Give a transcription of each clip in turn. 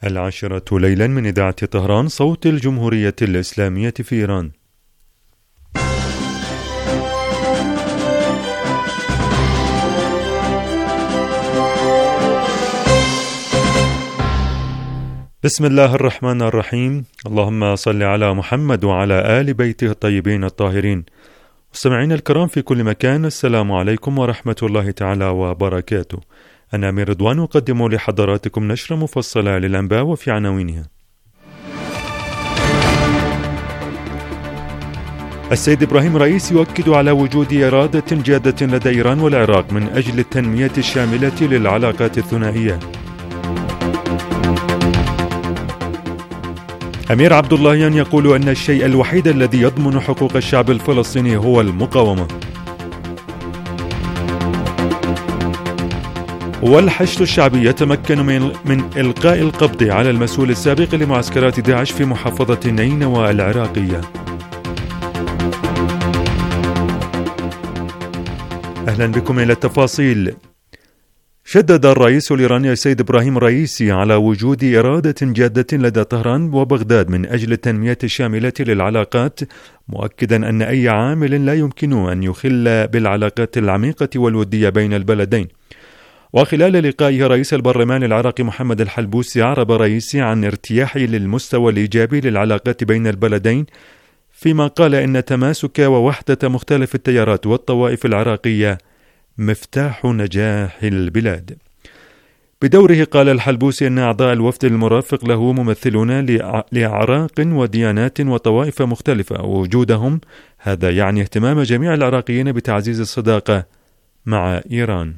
العاشرة ليلا من إذاعة طهران صوت الجمهورية الإسلامية في إيران. بسم الله الرحمن الرحيم. اللهم صل على محمد وعلى آل بيته الطيبين الطاهرين. مستمعينا الكرام في كل مكان، السلام عليكم ورحمة الله تعالى وبركاته. أنا أمير رضوان أقدم لحضراتكم نشرة مفصلة للأنباء وفي عناوينها: السيد إبراهيم رئيسي يؤكد على وجود إرادة جادة لدى إيران والعراق من أجل التنمية الشاملة للعلاقات الثنائية. أمير عبد اللهيان يقول أن الشيء الوحيد الذي يضمن حقوق الشعب الفلسطيني هو المقاومة. والحشد الشعبي يتمكن من إلقاء القبض على المسؤول السابق لمعسكرات داعش في محافظة نينوى العراقية. أهلا بكم إلى التفاصيل. شدد الرئيس الإيراني السيد إبراهيم رئيسي على وجود إرادة جادة لدى طهران وبغداد من أجل التنمية الشاملة للعلاقات، مؤكدا أن أي عامل لا يمكن أن يخل بالعلاقات العميقة والودية بين البلدين. وخلال لقائه رئيس البرلمان العراقي محمد الحلبوسي أعرب رئيسي عن ارتياحه للمستوى الإيجابي للعلاقات بين البلدين، فيما قال إن تماسك ووحدة مختلف التيارات والطوائف العراقية مفتاح نجاح البلاد. بدوره قال الحلبوسي أن أعضاء الوفد المرافق له ممثلون لأعراق وديانات وطوائف مختلفة، ووجودهم هذا يعني اهتمام جميع العراقيين بتعزيز الصداقة مع إيران.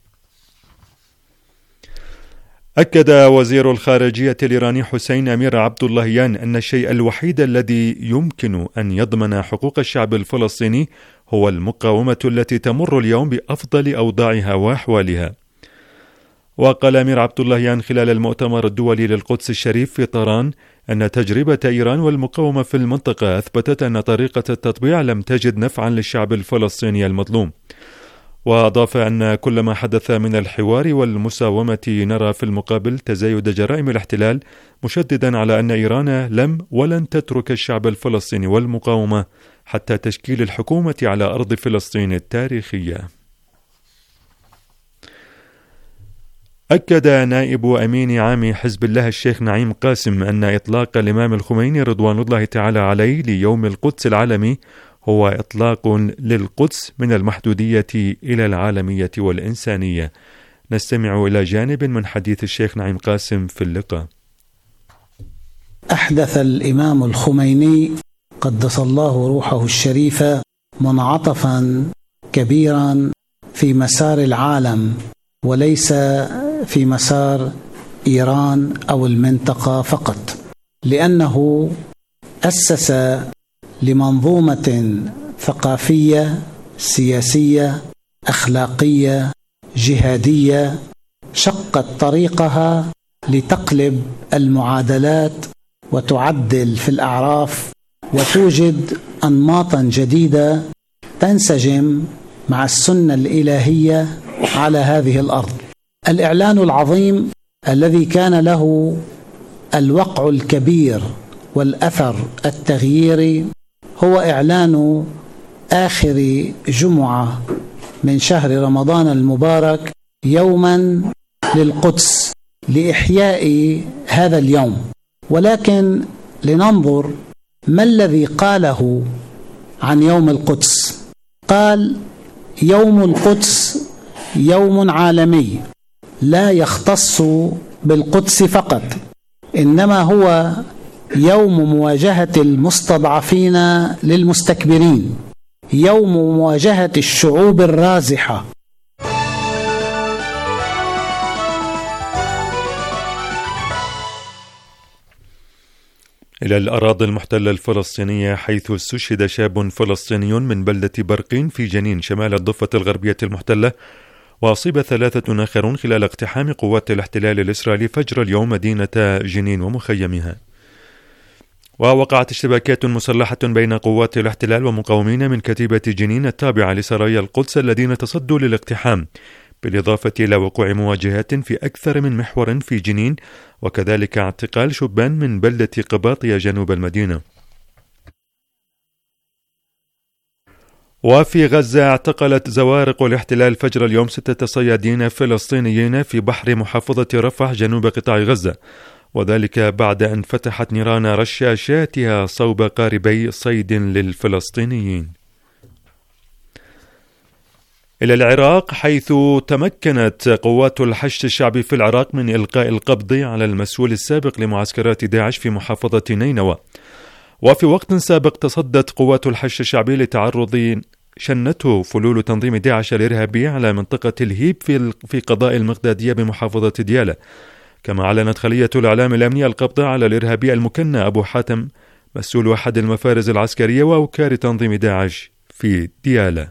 أكد وزير الخارجية الإيراني حسين أمير عبد اللهيان أن الشيء الوحيد الذي يمكن أن يضمن حقوق الشعب الفلسطيني هو المقاومة التي تمر اليوم بأفضل أوضاعها وأحوالها. وقال أمير عبد اللهيان خلال المؤتمر الدولي للقدس الشريف في طهران أن تجربة إيران والمقاومة في المنطقة أثبتت أن طريقة التطبيع لم تجد نفعا للشعب الفلسطيني المظلوم. وأضاف أن كل ما حدث من الحوار والمساومة نرى في المقابل تزايد جرائم الاحتلال، مشددا على أن إيران لم ولن تترك الشعب الفلسطيني والمقاومة حتى تشكيل الحكومة على أرض فلسطين التاريخية. أكد نائب أمين عام حزب الله الشيخ نعيم قاسم أن إطلاق الإمام الخميني رضوان الله تعالى عليه ليوم القدس العالمي هو إطلاق للقدس من المحدودية إلى العالمية والإنسانية. نستمع إلى جانب من حديث الشيخ نعيم قاسم في اللقاء. أحدث الإمام الخميني قدس الله روحه الشريفة منعطفا كبيرا في مسار العالم، وليس في مسار إيران أو المنطقة فقط، لأنه أسس لمنظومة ثقافية سياسية أخلاقية جهادية شقت طريقها لتقلب المعادلات وتعدل في الأعراف وتوجد أنماطا جديدة تنسجم مع السنة الإلهية على هذه الأرض. الإعلان العظيم الذي كان له الوقع الكبير والأثر التغييري هو إعلان آخر جمعة من شهر رمضان المبارك يوما للقدس لإحياء هذا اليوم. ولكن لننظر ما الذي قاله عن يوم القدس. قال: يوم القدس يوم عالمي لا يختص بالقدس فقط، إنما هو يوم مواجهة المستضعفين للمستكبرين، يوم مواجهة الشعوب الرازحة. إلى الأراضي المحتلة الفلسطينية، حيث استشهد شاب فلسطيني من بلدة برقين في جنين شمال الضفة الغربية المحتلة، وأصيب 3 آخرون خلال اقتحام قوات الاحتلال الإسرائيلي فجر اليوم مدينة جنين ومخيمها. ووقعت اشتباكات مسلحة بين قوات الاحتلال ومقاومين من كتيبة جنين التابعة لسرايا القدس الذين تصدوا للاقتحام بالإضافة إلى وقوع مواجهات في أكثر من محور في جنين، وكذلك اعتقال شبان من بلدة قباطية جنوب المدينة. وفي غزة اعتقلت زوارق الاحتلال فجر اليوم 6 صيادين فلسطينيين في بحر محافظة رفح جنوب قطاع غزة، وذلك بعد أن فتحت نيران رشاشاتها صوب قاربي صيد للفلسطينيين. إلى العراق، حيث تمكنت قوات الحشد الشعبي في العراق من إلقاء القبض على المسؤول السابق لمعسكرات داعش في محافظة نينوى. وفي وقت سابق تصدت قوات الحشد الشعبي لتعرض شنته فلول تنظيم داعش الإرهابي على منطقة الهيب في قضاء المغدادية بمحافظة ديالى. كما أعلنت خلية الإعلام الأمني القبض على الإرهابي المكنى أبو حاتم، مسؤول أحد المفارز العسكرية وأوكار تنظيم داعش في ديالى.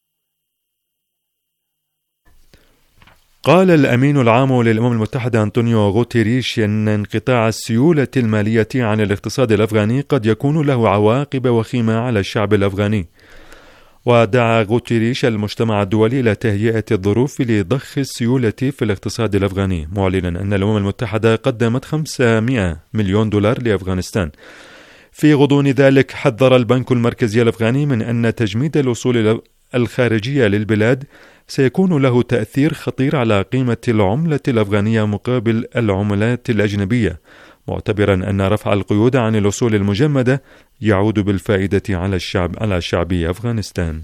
قال الأمين العام للأمم المتحدة أنطونيو غوتيريش أن انقطاع السيولة المالية عن الاقتصاد الأفغاني قد يكون له عواقب وخيمة على الشعب الأفغاني. ودعا غوتيريش المجتمع الدولي إلى تهيئة الظروف لضخ السيولة في الاقتصاد الأفغاني، معلنا أن الأمم المتحدة قدمت 500 مليون دولار لأفغانستان. في غضون ذلك، حذر البنك المركزي الأفغاني من أن تجميد الوصول الخارجية للبلاد سيكون له تأثير خطير على قيمة العملة الأفغانية مقابل العملات الأجنبية، معتبرا أن رفع القيود عن الوصول المجمدة يعود بالفائدة على شعب أفغانستان.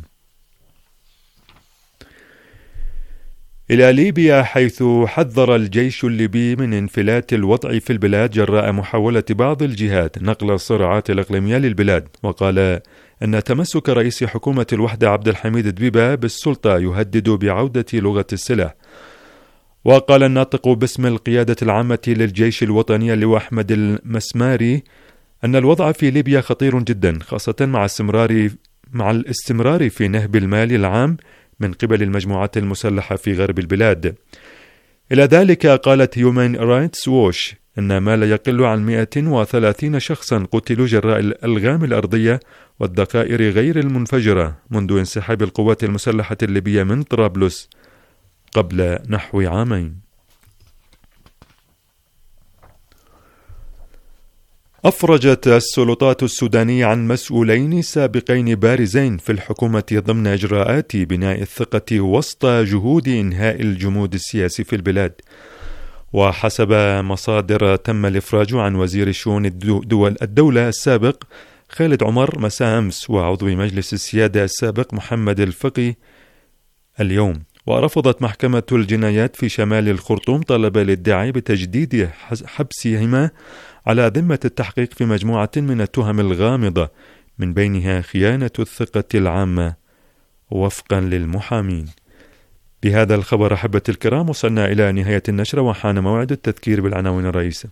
إلى ليبيا، حيث حذر الجيش الليبي من انفلات الوضع في البلاد جراء محاولة بعض الجهات نقل الصراعات الإقليمية للبلاد، وقال أن تمسك رئيس حكومة الوحدة عبد الحميد دبيبة بالسلطة يهدد بعودة لغة السلاح. وقال الناطق باسم القيادة العامة للجيش الوطني اللواء أحمد المسماري أن الوضع في ليبيا خطير جدا، خاصة مع الاستمرار في نهب المال العام من قبل المجموعات المسلحة في غرب البلاد. إلى ذلك، قالت هيومن رايتس ووش أن ما لا يقل عن 130 شخصا قتلوا جراء الألغام الأرضية والذخائر غير المنفجرة منذ انسحاب القوات المسلحة الليبية من طرابلس قبل نحو عامين. أفرجت السلطات السودانية عن مسؤولين سابقين بارزين في الحكومة ضمن إجراءات بناء الثقة وسط جهود إنهاء الجمود السياسي في البلاد. وحسب مصادر، تم الإفراج عن وزير شؤون الدولة السابق خالد عمر مساء أمس، وعضو مجلس السيادة السابق محمد الفقي اليوم. ورفضت محكمة الجنايات في شمال الخرطوم طلب الادعاء بتجديد حبسهما على ذمة التحقيق في مجموعة من التهم الغامضة، من بينها خيانة الثقة العامة وفقا للمحامين. بهذا الخبر أحبة الكرام وصلنا إلى نهاية النشرة، وحان موعد التذكير بالعناوين الرئيسة.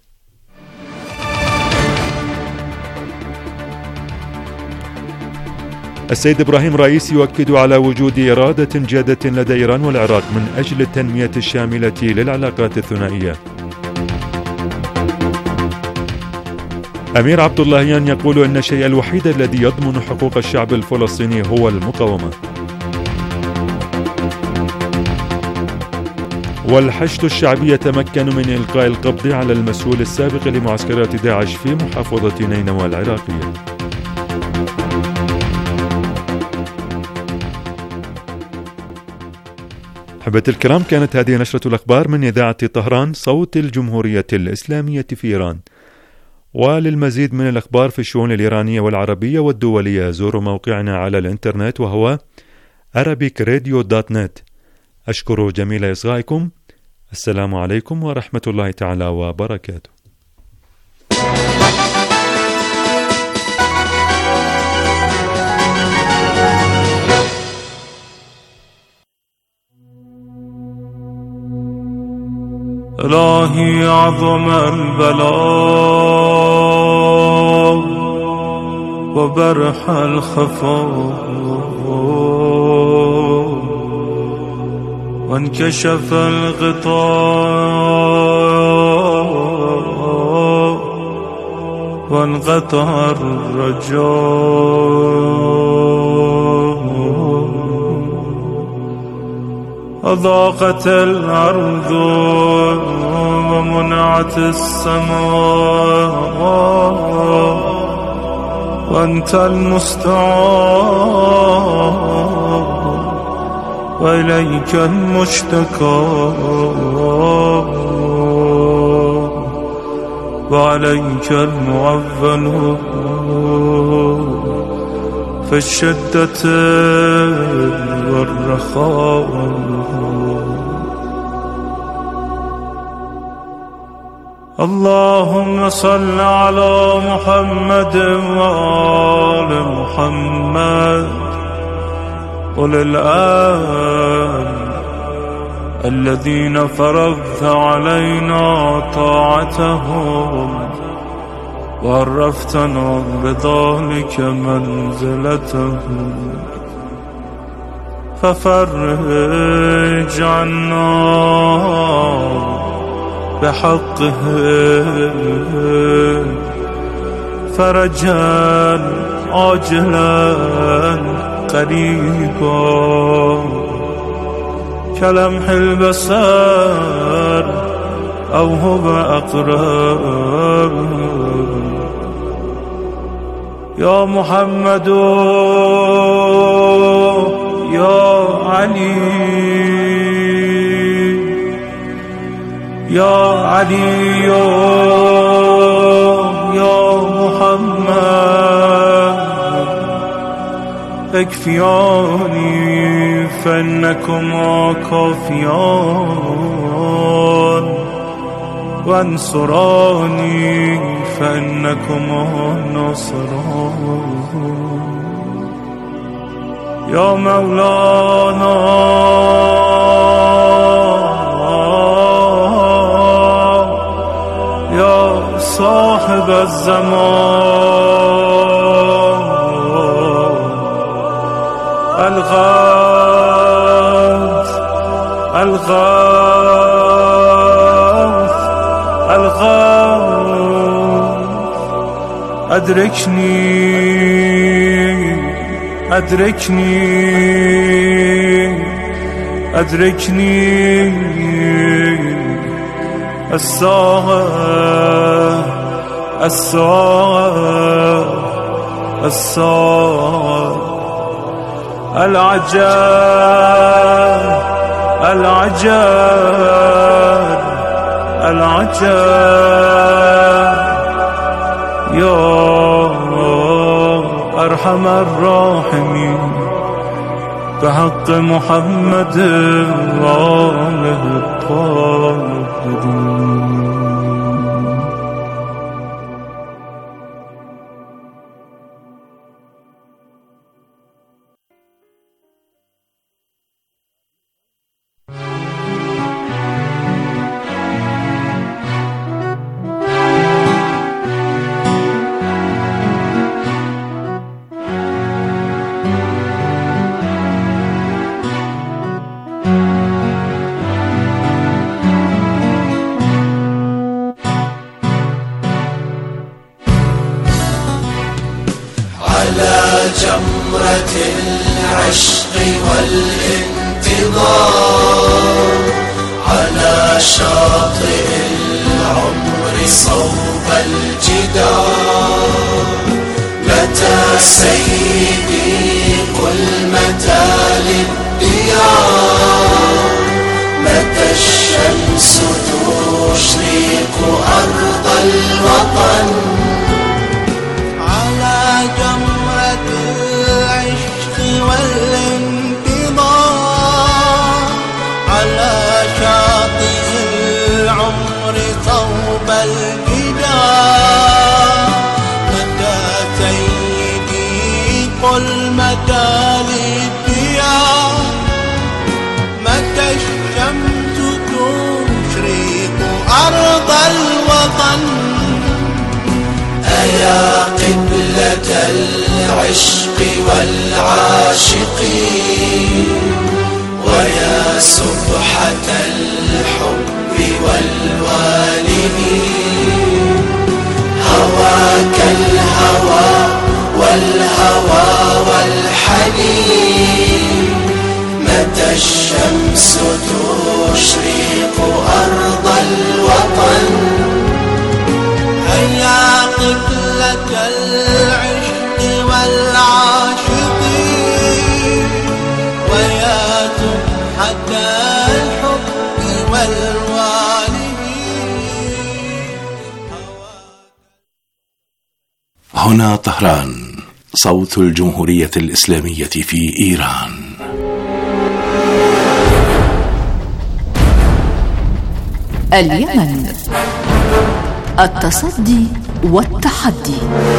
السيد إبراهيم رئيسي يؤكد على وجود إرادة جادة لدى إيران والعراق من أجل التنمية الشاملة للعلاقات الثنائية. أمير عبد اللهيان يقول أن الشيء الوحيد الذي يضمن حقوق الشعب الفلسطيني هو المقاومة. والحشد الشعبي يتمكن من إلقاء القبض على المسؤول السابق لمعسكرات داعش في محافظة نينوى العراقية. أحبة الكرام، كانت هذه نشرة الأخبار من إذاعة طهران صوت الجمهورية الإسلامية في إيران. وللمزيد من الأخبار في الشؤون الإيرانية والعربية والدولية زوروا موقعنا على الإنترنت وهو arabicradio.net. أشكر جميل إصغائكم. السلام عليكم ورحمة الله تعالى وبركاته. إلهي عظم البلاء وبرح الخفاء وانكشف الغطاء وانقطع الرجاء وضاقت الأرض ومنعت السماء وأنت المستعان وإليك المشتكى وعليك المعول في الشدة والرخاء. اللهم صل على محمد وآل محمد أولي الآن الذين فرضت علينا طاعتهم وعرفتنا بذلك منزلتهم، ففرج عنا بحقهم فرجا عاجلا قريبا كلمح البصر أو هو أقرب. يا محمد يا علي يا علي يا محمد اكفياني فإنكما كافيان وانصراني فإنكما ناصران. يا مولانا يا صاحب الزمان الغوث الغوث الغوث أدركني أدركني أدركني الساعة الساعة الساعة العجاب العجاب العجاب. يا أرحم الراحمين بحق محمد وآله الطاهرين. جمرة العشق والانتظار على شاطئ العمر صوب الجدار. متى سيدي قل متى للديار، متى الشمس تشرق أرض الوطن. والانتظار على شاطئ العمر صوب الجدار. متى سيدي قل متى للديار، متى الشمس تشرق أرض الوطن. أيا قبلة العشق والعاشقين، ويا سبحة الحب والوالدين. هواك الهوى والهوى والحنين، متى الشمس الشمس تشرق أرض الوطن هيا قبلة العشق والعاشقين ويا تحت الحب والوالدين. هنا طهران، صوت الجمهورية الإسلامية في إيران. اليمن، التصدي والتحدي.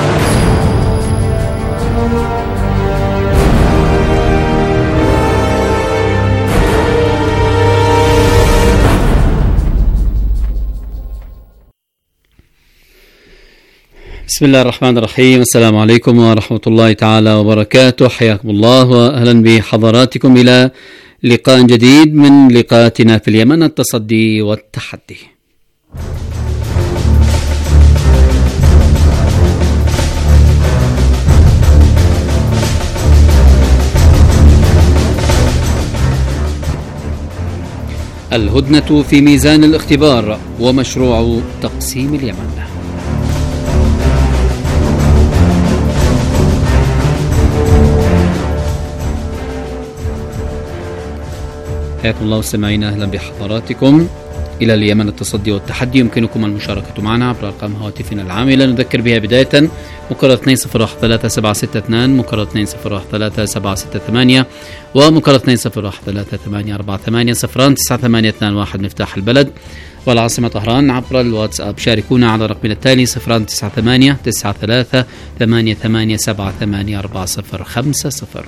بسم الله الرحمن الرحيم. السلام عليكم ورحمة الله تعالى وبركاته. حياكم الله وأهلا بحضراتكم إلى لقاء جديد من لقاءاتنا في اليمن، التصدي والتحدي. الهدنة في ميزان الاختبار ومشروع تقسيم اليمن. حياكم الله مستمعينا، اهلا بحضراتكم الى اليمن، التصدي والتحدي. يمكنكم المشاركة معنا عبر ارقام هواتفنا العاملة، نذكر بها بداية مكرر 2013-762 مكرر 2013-768 ومكرر 2013-848-09821 مفتاح البلد والعاصمة طهران. عبر الواتساب شاركونا على رقمنا التالي 098-93-88-784050.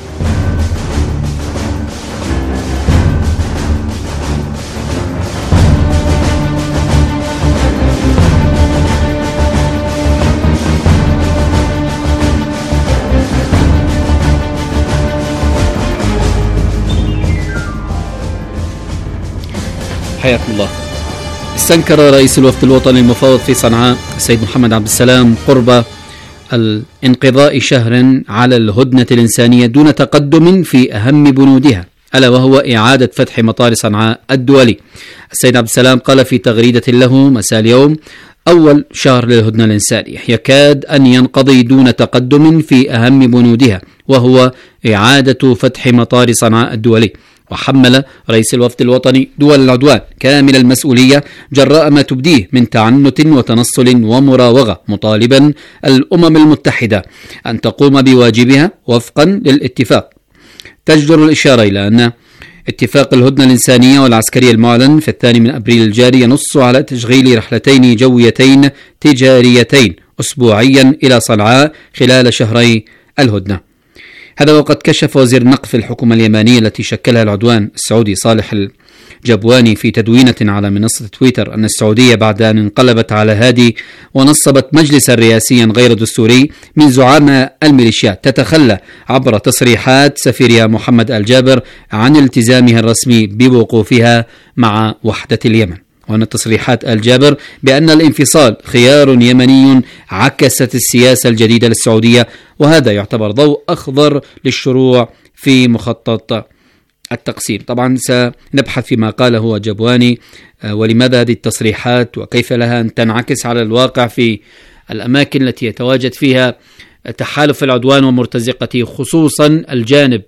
حياكم الله. استنكر رئيس الوفد الوطني المفوض في صنعاء السيد محمد عبد السلام قرب الانقضاء شهر على الهدنة الإنسانية دون تقدم في أهم بنودها، ألا وهو إعادة فتح مطار صنعاء الدولي. السيد عبد السلام قال في تغريدة له مساء اليوم: أول شهر للهدنة الإنسانية يكاد أن ينقضي دون تقدم في أهم بنودها، وهو إعادة فتح مطار صنعاء الدولي. وحمل رئيس الوفد الوطني دول العدوان كامل المسؤولية جراء ما تبديه من تعنت وتنصل ومراوغة، مطالبا الأمم المتحدة أن تقوم بواجبها وفقا للاتفاق. تجدر الإشارة إلى أن اتفاق الهدنة الإنسانية والعسكرية المعلن في 2 أبريل الجاري ينص على تشغيل رحلتين جويتين تجاريتين أسبوعيا إلى صنعاء خلال شهري الهدنة. هذا وقد كشف وزير النقل في الحكومة اليمانية التي شكلها العدوان السعودي صالح الجبواني في تدوينة على منصة تويتر أن السعودية بعد أن انقلبت على هادي ونصبت مجلسا رئاسيا غير دستوري من زعماء الميليشيات تتخلى عبر تصريحات سفيرها محمد الجابر عن التزامها الرسمي بوقوفها مع وحدة اليمن. وأن تصريحات الجابر بأن الانفصال خيار يمني عكست السياسة الجديدة للسعودية، وهذا يعتبر ضوء أخضر للشروع في مخطط التقسيم. طبعا سنبحث فيما قاله جبواني ولماذا هذه التصريحات وكيف لها أن تنعكس على الواقع في الأماكن التي يتواجد فيها تحالف العدوان ومرتزقته، خصوصا الجانب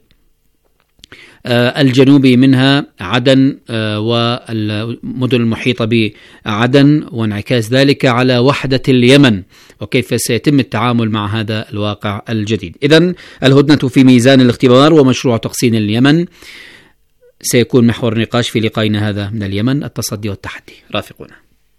الجنوبي منها عدن والمدن المحيطة بعدن، وانعكاس ذلك على وحدة اليمن وكيف سيتم التعامل مع هذا الواقع الجديد. إذن الهدنة في ميزان الاختبار ومشروع تقسيم اليمن سيكون محور النقاش في لقائنا هذا من اليمن، التصدي والتحدي. رافقونا.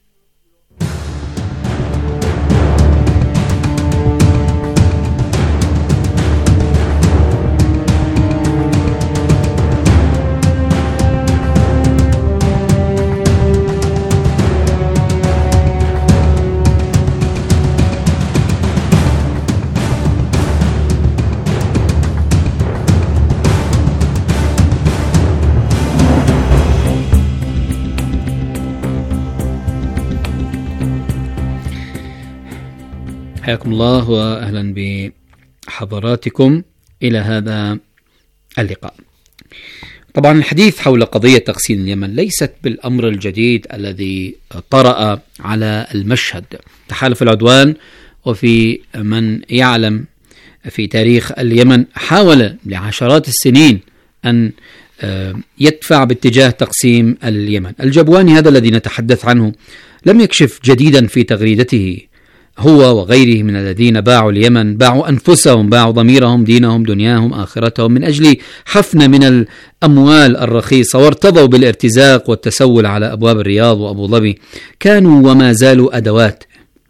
حياكم الله وأهلا بحضراتكم إلى هذا اللقاء. طبعا الحديث حول قضية تقسيم اليمن ليست بالأمر الجديد الذي طرأ على المشهد. تحالف العدوان وفي من يعلم في تاريخ اليمن حاول لعشرات السنين أن يدفع باتجاه تقسيم اليمن. الجبواني هذا الذي نتحدث عنه لم يكشف جديدا في تغريدته، هو وغيره من الذين باعوا اليمن، باعوا أنفسهم، باعوا ضميرهم، دينهم، دنياهم، آخرتهم من أجل حفنة من الأموال الرخيصة، وارتضوا بالارتزاق والتسول على أبواب الرياض وأبو ظبي. كانوا وما زالوا أدوات.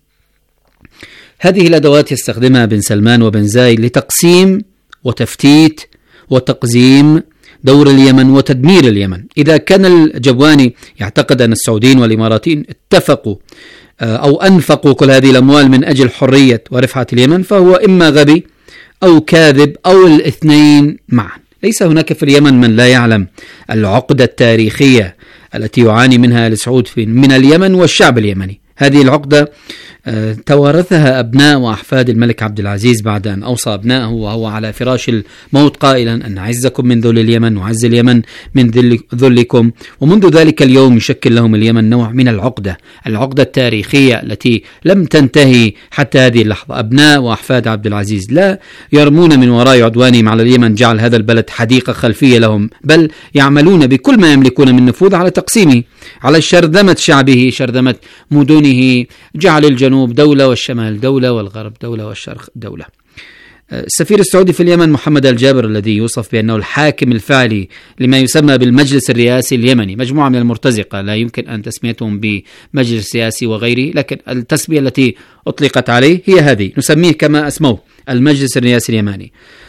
هذه الأدوات يستخدمها بن سلمان وبن زايد لتقسيم وتفتيت وتقزيم دور اليمن وتدمير اليمن. إذا كان الجبواني يعتقد أن السعوديين والإماراتيين اتفقوا أو أنفقوا كل هذه الأموال من أجل حرية ورفعة اليمن، فهو إما غبي أو كاذب أو الاثنين معا. ليس هناك في اليمن من لا يعلم العقدة التاريخية التي يعاني منها آل سعود من اليمن والشعب اليمني. هذه العقدة توارثها أبناء وأحفاد الملك عبد العزيز بعد أن أوصى أبنائه وهو على فراش الموت قائلا أن عزكم من ذل اليمن وعز اليمن من ذلكم. ومنذ ذلك اليوم يشكل لهم اليمن نوع من العقدة التاريخية التي لم تنتهي حتى هذه اللحظة. أبناء وأحفاد عبد العزيز لا يرمون من وراء عدوانهم على اليمن جعل هذا البلد حديقة خلفية لهم، بل يعملون بكل ما يملكون من نفوذ على تقسيمه، على شرذمة شعبه، شرذمة مدنه، جعل الجنوب دولة والشمال دولة والغرب دولة والشرق دولة. السفير السعودي في اليمن محمد الجابر الذي يوصف بأنه الحاكم الفعلي لما يسمى بالمجلس الرئاسي اليمني، مجموعة من المرتزقة لا يمكن أن تسميتهم بمجلس سياسي وغيره، لكن التسمية التي أطلقت عليه هي هذه، نسميه كما أسموه المجلس الرئاسي اليمني.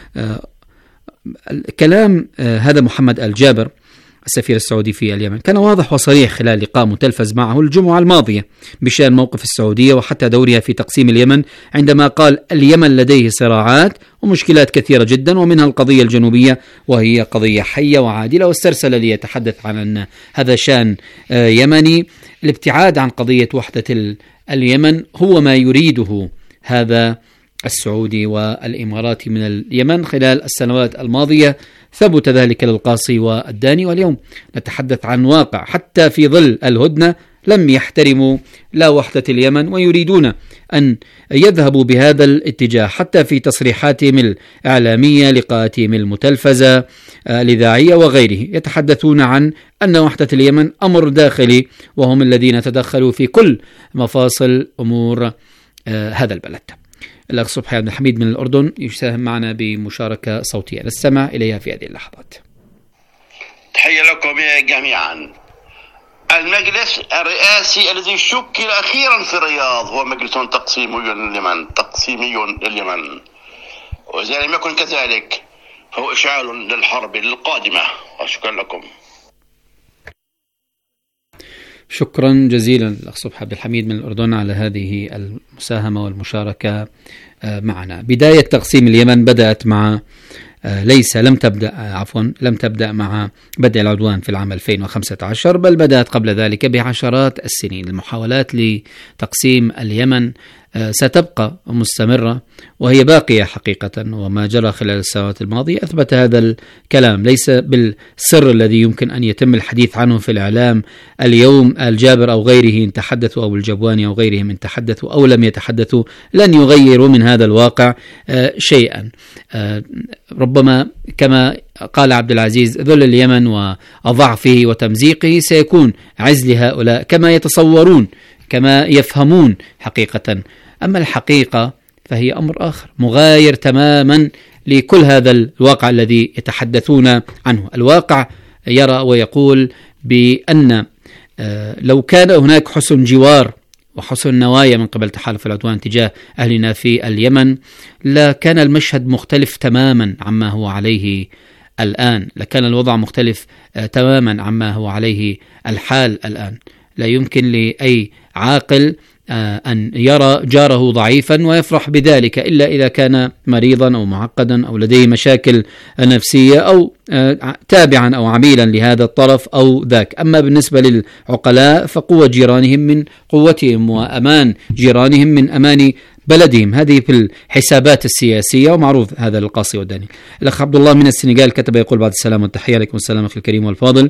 كلام هذا محمد الجابر السفير السعودي في اليمن كان واضح وصريح خلال لقاء متلفز معه الجمعة الماضية بشأن موقف السعودية وحتى دورها في تقسيم اليمن، عندما قال اليمن لديه صراعات ومشكلات كثيرة جدا ومنها القضية الجنوبية وهي قضية حية وعادلة، واسترسل ليتحدث عن أن هذا شأن يمني. الابتعاد عن قضية وحدة اليمن هو ما يريده هذا السعودي والإماراتي من اليمن خلال السنوات الماضية. ثبت ذلك للقاصي والداني، واليوم نتحدث عن واقع حتى في ظل الهدنة لم يحترموا لا وحدة اليمن ويريدون أن يذهبوا بهذا الاتجاه. حتى في تصريحاتهم الإعلامية، لقاءاتهم المتلفزة الإذاعية وغيره، يتحدثون عن أن وحدة اليمن أمر داخلي وهم الذين تدخلوا في كل مفاصل أمور هذا البلد. الأخ صبحي عبد الحميد من الأردن يساهم معنا بمشاركة صوتية نستمع إليها في هذه اللحظات. تحية لكم جميعا. المجلس الرئاسي الذي شكل أخيرا في الرياض هو مجلس تقسيمي لليمن، وإذا لم يكن كذلك فهو إشعال للحرب القادمة. وشكرا لكم. شكرا جزيلا الأخ صبحي عبد الحميد من الأردن على هذه المساهمة والمشاركة معنا. بداية تقسيم اليمن بدأت مع لم تبدأ مع بدء العدوان في العام 2015، بل بدأت قبل ذلك بعشرات السنين. المحاولات لتقسيم اليمن ستبقى مستمرة وهي باقية حقيقة، وما جرى خلال السنوات الماضية أثبت هذا الكلام. ليس بالسر الذي يمكن أن يتم الحديث عنه في الإعلام اليوم. الجابر أو غيره إن تحدثوا أو الجبواني أو غيرهم إن تحدثوا أو لم يتحدثوا لن يغيروا من هذا الواقع شيئا. ربما كما قال عبد العزيز ذل اليمن وضعفه وتمزيقه سيكون عز لهؤلاء كما يتصورون كما يفهمون حقيقة. أما الحقيقة فهي أمر آخر مغاير تماما لكل هذا الواقع الذي يتحدثون عنه. الواقع يرى ويقول بأن لو كان هناك حسن جوار وحسن نوايا من قبل تحالف العدوان تجاه أهلنا في اليمن لكان المشهد مختلف تماما عما هو عليه الآن، لكان الوضع مختلف تماما عما هو عليه الحال الآن. لا يمكن لأي عاقل أن يرى جاره ضعيفا ويفرح بذلك إلا إذا كان مريضا أو معقدا أو لديه مشاكل نفسية أو تابعا أو عميلا لهذا الطرف أو ذاك. أما بالنسبة للعقلاء فقوة جيرانهم من قوتهم وأمان جيرانهم من أمان بلدهم. هذه في الحسابات السياسية، ومعروف هذا القاصي والداني. الأخ عبد الله من السنغال كتب يقول: بعد السلام والتحية. عليكم السلام أخي الكريم والفاضل.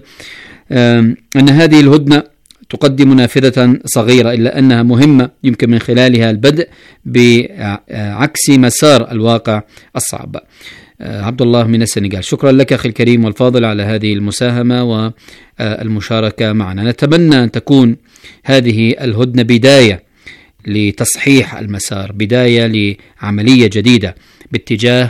أن هذه الهدنة تقدم نافذة صغيرة إلا أنها مهمة، يمكن من خلالها البدء بعكس مسار الواقع الصعب. عبد الله من السنغال، شكرا لك أخي الكريم والفاضل على هذه المساهمة والمشاركة معنا. نتمنى أن تكون هذه الهدنة بداية لتصحيح المسار، بداية لعملية جديدة باتجاه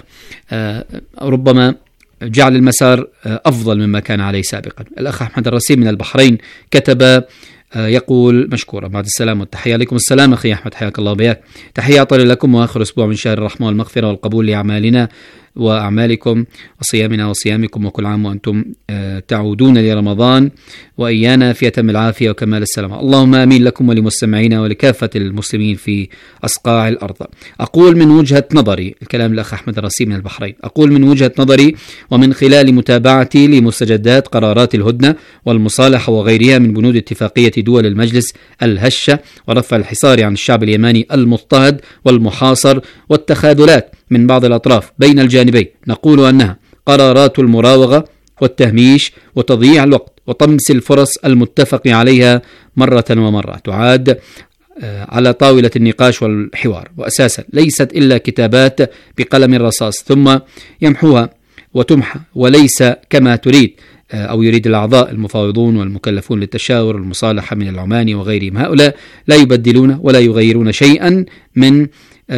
ربما جعل المسار أفضل مما كان عليه سابقا. الأخ أحمد الرسيم من البحرين كتب يقول: مشكورا، بعد السلام والتحية. عليكم السلام أخي أحمد، حياك الله وبياك. تحية طيبة لكم، وآخر أسبوع من شهر الرحمة والمغفرة والقبول لأعمالنا وأعمالكم وصيامنا وصيامكم، وكل عام وأنتم تعودون لرمضان وإيانا في أتم العافية وكمال السلامة. اللهم آمين لكم ولمستمعينا ولكافة المسلمين في أصقاع الأرض. أقول من وجهة نظري، الكلام الأخ أحمد الرسيم من البحرين، أقول من وجهة نظري ومن خلال متابعتي لمستجدات قرارات الهدنة والمصالحة وغيرها من بنود اتفاقية دول المجلس الهشة ورفع الحصار عن الشعب اليماني المضطهد والمحاصر والتخاذلات من بعض الأطراف بين الجانبين، نقول أنها قرارات المراوغة والتهميش وتضييع الوقت وطمس الفرص المتفق عليها مرة ومرة، تعاد على طاولة النقاش والحوار، وأساسا ليست إلا كتابات بقلم الرصاص ثم يمحوها وتمحى، وليس كما تريد أو يريد الأعضاء المفاوضون والمكلفون للتشاور والمصالحة من العماني وغيرهم. هؤلاء لا يبدلون ولا يغيرون شيئا من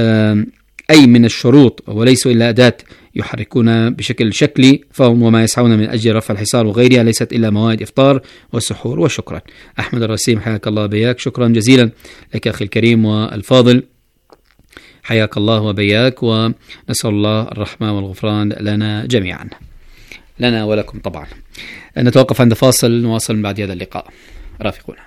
أي من الشروط، وليسوا إلا أداة يحركون بشكل شكلي فهم، وما يسعون من أجل رفع الحصار وغيرها ليست إلا موائد إفطار وسحور. وشكرا. أحمد الرسيم، حياك الله بياك، شكرا جزيلا لك أخي الكريم والفاضل، حياك الله وبياك، ونسأل الله الرحمة والغفران لنا جميعا، لنا ولكم طبعا. نتوقف عند فاصل، نواصل من بعد هذا اللقاء، رافقونا.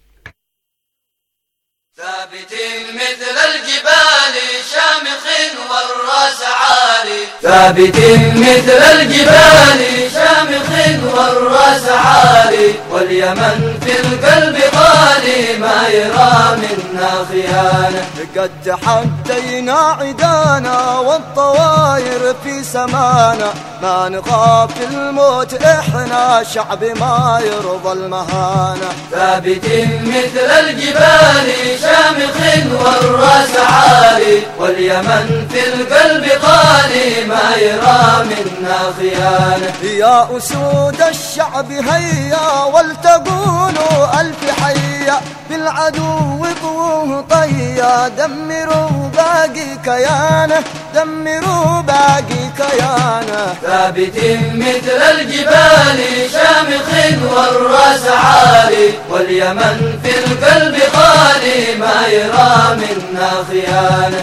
ثابت مثل الجبال شامخ والراس عالي، ثابت مثل الجبال شامخ والراس عالي، واليمن في القلب غالي ما يرى منا خيانة. قد تحدينا عدانا والطواير في سمانا، ما نخاف الموت احنا شعب ما يرضى المهانة. ثابت مثل الجبال شامخ والراس عالي، واليمن في القلب غالي ما يرى منا خيانة. يا أسود الشعب هيا ولتقولوا ألف حيا، بالعدو قوه طيا، دمروا باقي كيانه، دمروا باقي كيانه. ثابت مثل الجبال شامخ والراس عالي، واليمن في القلب غالي ما يرى منا خيانة.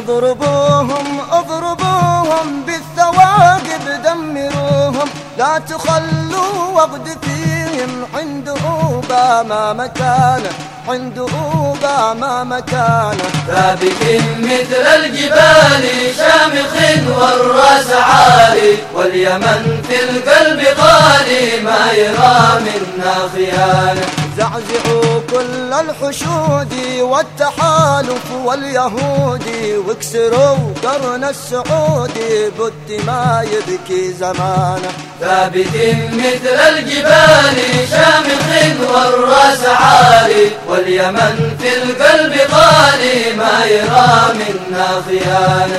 اضربوهم اضربوهم بالثواقب، دمروهم لا تخلوا وقت فيهم، عند أوباما مكانه، عند أوباما مكانه. ثابت مثل الجبال شامخ والراس عالي، واليمن في القلب غالي ما يرى منا خيانة. زعزعوا كل الحشود والتحالف واليهودي، واكسروا قرن السعودي بد ما يبكي زمانه. ثابت مثل الجبال شامخ والراس عالي، واليمن في القلب غالي ما يرى منا خيانة.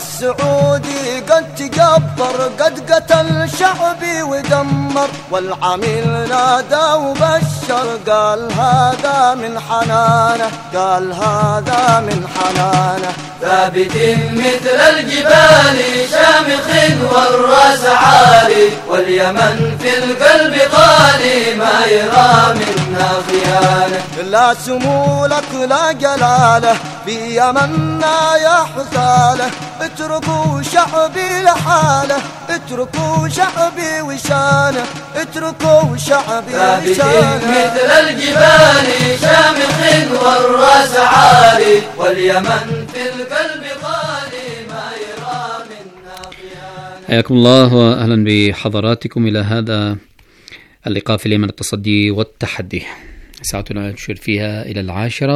السعودي قد تجبر قد قتل شعبي ودمر، والعميل نادى وبشر قال هذا من حنانه، قال هذا من حنانه. ثابت مثل الجبال شامخ والراس عالي، واليمن في القلب غالي ما يرى منا خيانة. لا سمولك لا جلاله بيمنا يا حثاله، اتركوا شعبي لحاله، اتركوا شعبي وشانه، اتركوا شعبي وشانه. مثل الجبال شامخ والراس عالي، واليمن في القلب غالي ما يرى منا خيانة. حياكم الله وأهلا بحضراتكم إلى هذا اللقاء في اليمن التصدي والتحدي. ساعتنا تشير فيها إلى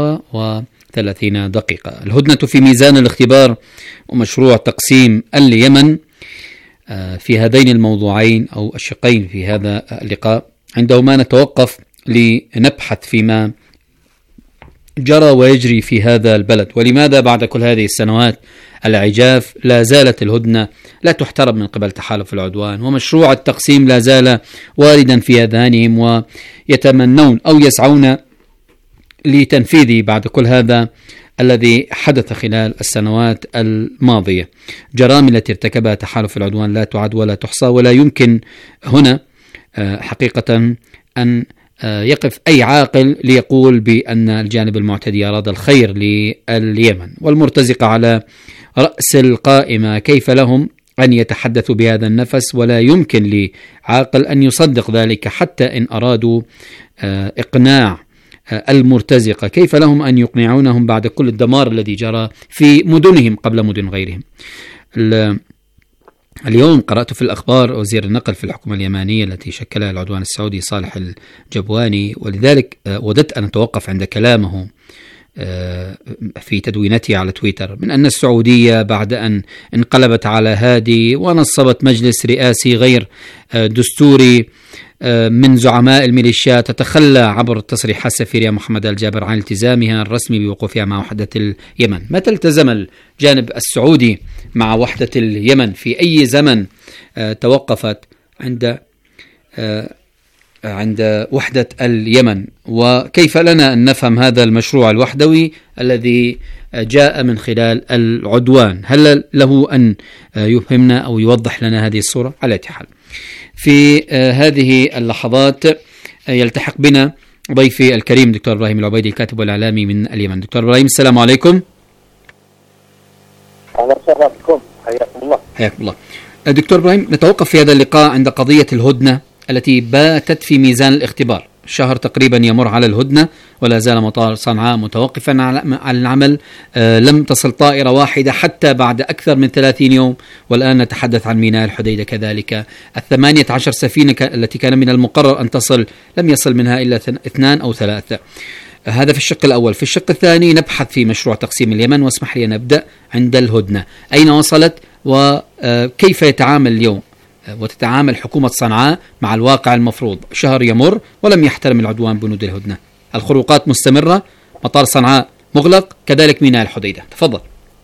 10:30. الهدنة في ميزان الاختبار ومشروع تقسيم اليمن. في هذين الموضوعين أو الشقين في هذا اللقاء عندما نتوقف لنبحث فيما جرى ويجري في هذا البلد، ولماذا بعد كل هذه السنوات العجاف لا زالت الهدنة لا تحترم من قبل تحالف العدوان، ومشروع التقسيم لا زال واردا في أذهانهم ويتمنون أو يسعون لتنفيذه بعد كل هذا الذي حدث خلال السنوات الماضية. جرائم التي ارتكبها تحالف العدوان لا تعد ولا تحصى، ولا يمكن هنا حقيقة أن يقف أي عاقل ليقول بأن الجانب المعتدي أراد الخير لليمن. والمرتزقة على رأس القائمة، كيف لهم أن يتحدثوا بهذا النفس؟ ولا يمكن لعاقل أن يصدق ذلك حتى إن أرادوا إقناع المرتزقة. كيف لهم أن يقنعونهم بعد كل الدمار الذي جرى في مدنهم قبل مدن غيرهم؟ اليوم قرأت في الأخبار وزير النقل في الحكومة اليمانية التي شكلها العدوان السعودي صالح الجبواني، ولذلك وددت أن أتوقف عند كلامه في تدوينته على تويتر من أن السعودية بعد أن انقلبت على هادي ونصبت مجلس رئاسي غير دستوري من زعماء الميليشيات تتخلى عبر التصريحات السفيرة محمد الجابر عن التزامها الرسمي بوقوفها مع وحدة اليمن. متى التزم الجانب السعودي مع وحدة اليمن؟ في أي زمن توقفت عند وحدة اليمن؟ وكيف لنا أن نفهم هذا المشروع الوحدوي الذي جاء من خلال العدوان؟ هل له أن يفهمنا أو يوضح لنا هذه الصورة؟ على أي حال في هذه اللحظات يلتحق بنا ضيفي الكريم دكتور إبراهيم العبيدي الكاتب والإعلامي من اليمن. دكتور إبراهيم، السلام عليكم. أهلا وسهلا بكم، حياكم الله. حياكم الله. دكتور إبراهيم، نتوقف في هذا اللقاء عند قضية الهدنة التي باتت في ميزان الاختبار. شهر تقريبا يمر على الهدنة ولا زال مطار صنعاء متوقفا على العمل. لم تصل طائرة واحدة حتى بعد أكثر من 30 يوم، والآن نتحدث عن ميناء الحديدة كذلك. 18 سفينة التي كان من المقرر أن تصل لم يصل منها إلا 2 أو 3. هذا في الشق الأول. في الشق الثاني نبحث في مشروع تقسيم اليمن، واسمح لي نبدأ عند الهدنة. أين وصلت وكيف يتعامل اليوم وتتعامل حكومة صنعاء مع الواقع المفروض؟ شهر يمر ولم يحترم العدوان بنود الهدنة، الخروقات مستمرة، مطار صنعاء مغلق، كذلك ميناء الحديدة. تفضل.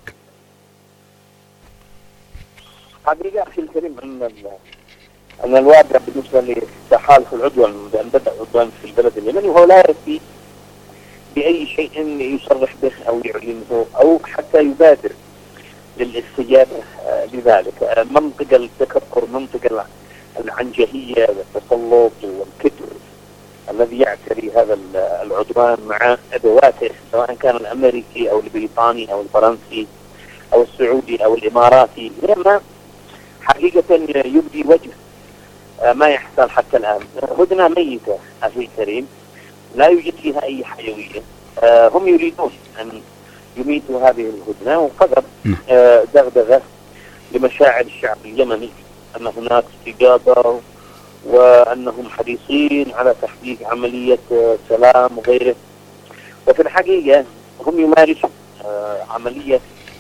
حقيقة أخي الكريم أن الواقع بالنسبة لتحالف العدوان أن بدأ العدوان في البلد اليمني وهو لا يأتي بأي شيء يصرح به أو يعلنه أو حتى يبادر للاستجابة لذلك. منطق التكبر، منطق العنجهية والتسلط والكبر الذي يعتري هذا العدوان مع أدواته، سواء كان الأمريكي أو البريطاني أو الفرنسي أو السعودي أو الإماراتي، لما حقيقة يبدي وجه ما يحصل حتى الآن. هدنة ميتة أخي الكريم، لا يوجد فيها أي حيوية. هم يريدون أن يميتوا هذه الهدنة، وقدر دغدغة لمشاعر الشعب اليمني أن هناك استجابة وأنهم حريصين على تحقيق عملية سلام وغيره. وفي الحقيقة هم يمارسون عملية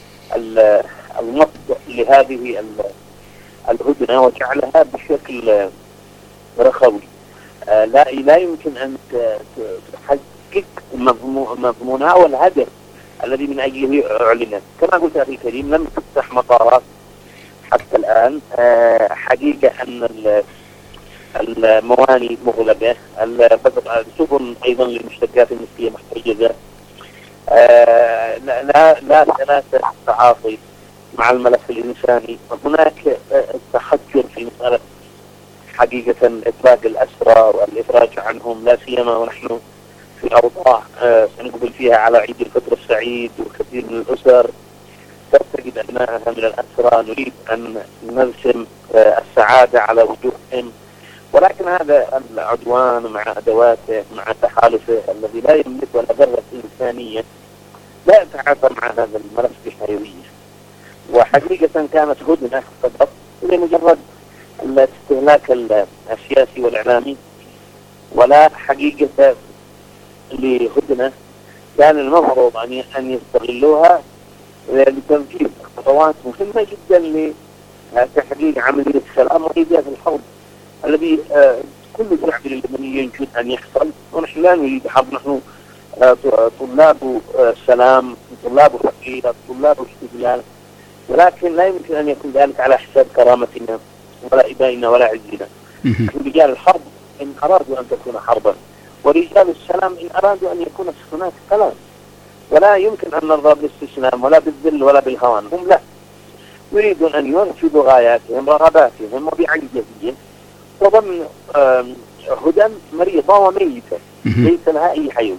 النصب لهذه الهدنة وجعلها بشكل رخوي. لا يمكن أن تحقق مضمونها والهدف الذي من أجله أعلنت. كما قلت أخي الكريم، لم تفتح مطارات حتى الآن. حقيقة أن المواني مغلقة، السفن أيضا للمشتقات النفطية محتجزة. لا ثلاثة تعاطي مع الملف الإنساني. هناك تحجر في مسألة حقيقة إطلاق الأسرى والإفراج عنهم، لا سيما ونحن في أوضاع سنقبل فيها على عيد الفطر السعيد، وكثير من الأسر ترتقد أبنائها من الأسرى. نريد أن نرسم السعادة على وجوههم، ولكن هذا العدوان مع أدواته مع تحالفه الذي لا يملك ولا ذرة إنسانية لا يتعاطى مع هذا الملف بحيوية. وحقيقة كانت هدنة فقط لمجرد الاستهلاك السياسي والإعلامي، ولا حقيقة لهدنة كان المفروض أن يستغلوها لتنفيذ خطوات مهمة جدا لتحقيق عملية السلام وإيجاد الحرب الذي كل شعب اليمني ينشد أن يحصل. ونحن لا نريد حرب، نحن طلاب سلام، طلاب حقيقة، طلاب استقلال، ولكن لا يمكن أن يكون ذلك على حساب كرامتنا ولا إبائنا ولا عزنا. رجال الحرب إن أرادوا أن تكون حربا، ورجال السلام إن أرادوا أن يكون هناك سلام، ولا يمكن أن نرضى بالاستسلام ولا بالذل ولا بالهوان. هم لا يريدون أن ينفذوا غاياتهم رغباتهم وبعنجهية وضمن هدى مريضة وميتة ليس لها أي حيوية.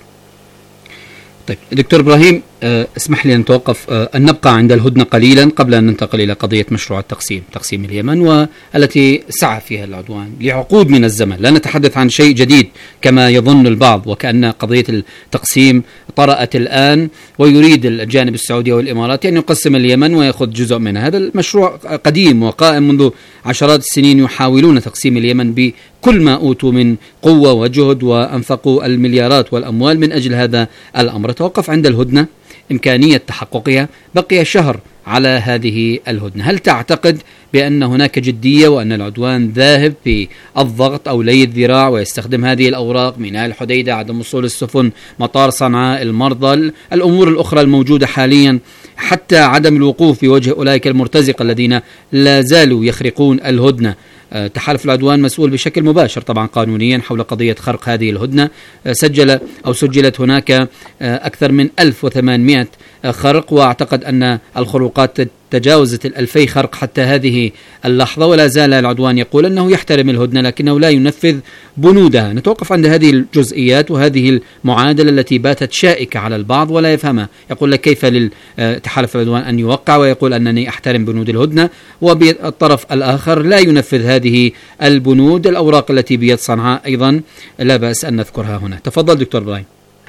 طيب دكتور إبراهيم، اسمح لي أن نتوقف أن نبقى عند الهدنة قليلا قبل أن ننتقل إلى قضية مشروع تقسيم اليمن، والتي سعى فيها العدوان لعقود من الزمن. لا نتحدث عن شيء جديد كما يظن البعض، وكأن قضية التقسيم طرأت الآن ويريد الجانب السعودي والإماراتي أن يقسم اليمن ويأخذ جزء منها. هذا المشروع قديم وقائم منذ عشرات السنين، يحاولون تقسيم اليمن بكل ما أوتوا من قوة وجهد وأنفقوا المليارات والأموال من أجل هذا الأمر. توقف عند الهدنة، إمكانية تحققها، بقي شهر على هذه الهدنة. هل تعتقد بأن هناك جدية وأن العدوان ذاهب في الضغط أو لي الذراع ويستخدم هذه الأوراق، ميناء الحديدة، عدم وصول السفن، مطار صنعاء، المرضى، الأمور الأخرى الموجودة حاليا، حتى عدم الوقوف بوجه أولئك المرتزقة الذين لا زالوا يخرقون الهدنة؟ تحالف العدوان مسؤول بشكل مباشر طبعا قانونيا حول قضية خرق هذه الهدنة. سجلت هناك أكثر من 1800 خرق، وأعتقد أن الخروقات تجاوزت 2000 خرق حتى هذه اللحظة، ولا زال العدوان يقول أنه يحترم الهدنة لكنه لا ينفذ بنودها. نتوقف عند هذه الجزئيات وهذه المعادلة التي باتت شائكة على البعض ولا يفهمها. يقول لك كيف للتحالف العدوان أن يوقع ويقول أنني أحترم بنود الهدنة، وبالطرف الآخر لا ينفذ هذه البنود. الأوراق التي بيد صنعاء أيضا لا بأس أن نذكرها هنا. تفضل دكتور إبراهيم.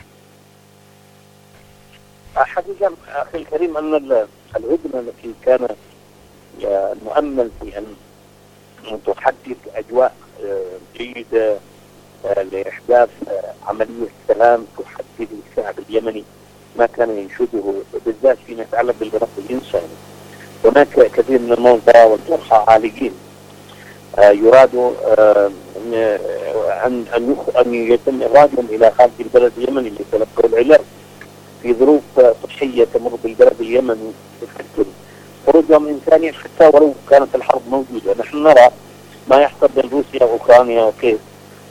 حقيقة أخي الكريم أن الهدنة التي كان مؤمل في أن تحدد أجواء جيدة لإحداث عملية سلام تحدد الشعب اليمني ما كان ينشده، بالذات فيما يتعلق بالملف الإنساني. هناك كثير من المرضى والجرحى عالجين، يراد أن يتم إخراجهم إلى خارج البلد اليمني ليتلقوا العلاج في ظروف صحية تمر بالبلد اليمني تفكر خروجهم إنسانيا حتى ولو كانت الحرب موجودة. نحن نرى ما يحصل بين روسيا وأوكرانيا وكيف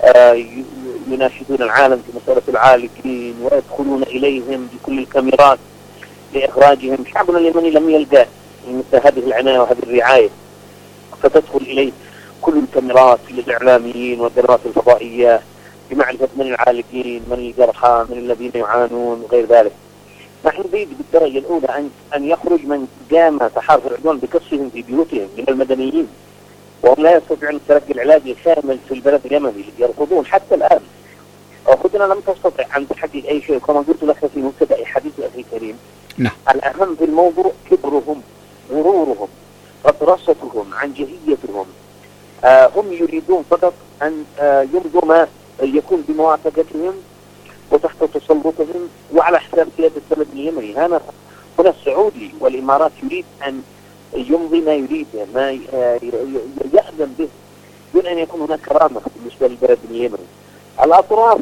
يناشدون العالم في مسألة العالجين ويدخلون إليهم بكل الكاميرات لإخراجهم. شعبنا اليمني لم يلقى مثل هذه العناية وهذه الرعاية، فتدخل إليه كل الكاميرات للإعلاميين والقنوات الفضائية بمعرفة من العالجين، من الجرحى، من الذين يعانون وغير ذلك. نحن نريد بالدرجة الأولى أن يخرج من قام تحالف العدوان بقصفهم في بيوتهم من المدنيين، وهم لا يستطيعون تلقي العلاج الكامل في البلد اليمني، يرفضون حتى الآن. أخذنا لم تستطع أن تحدد أي شيء، كما قلت لك في مبتدأ حديث أخي الكريم. نعم. الأهم في الموضوع كبرهم، غرورهم، غطرستهم، عنجهيتهم. هم يريدون فقط أن يمضوا ما يكون بموافقتهم وتحت تسلطهم وعلى حساب سيادة البلد اليمني. هنا السعودي والإمارات يريد أن يمضي ما يريد، ما يأذن به دون أن يكون هناك كرامة بالنسبة للبلد اليمني. الأطراف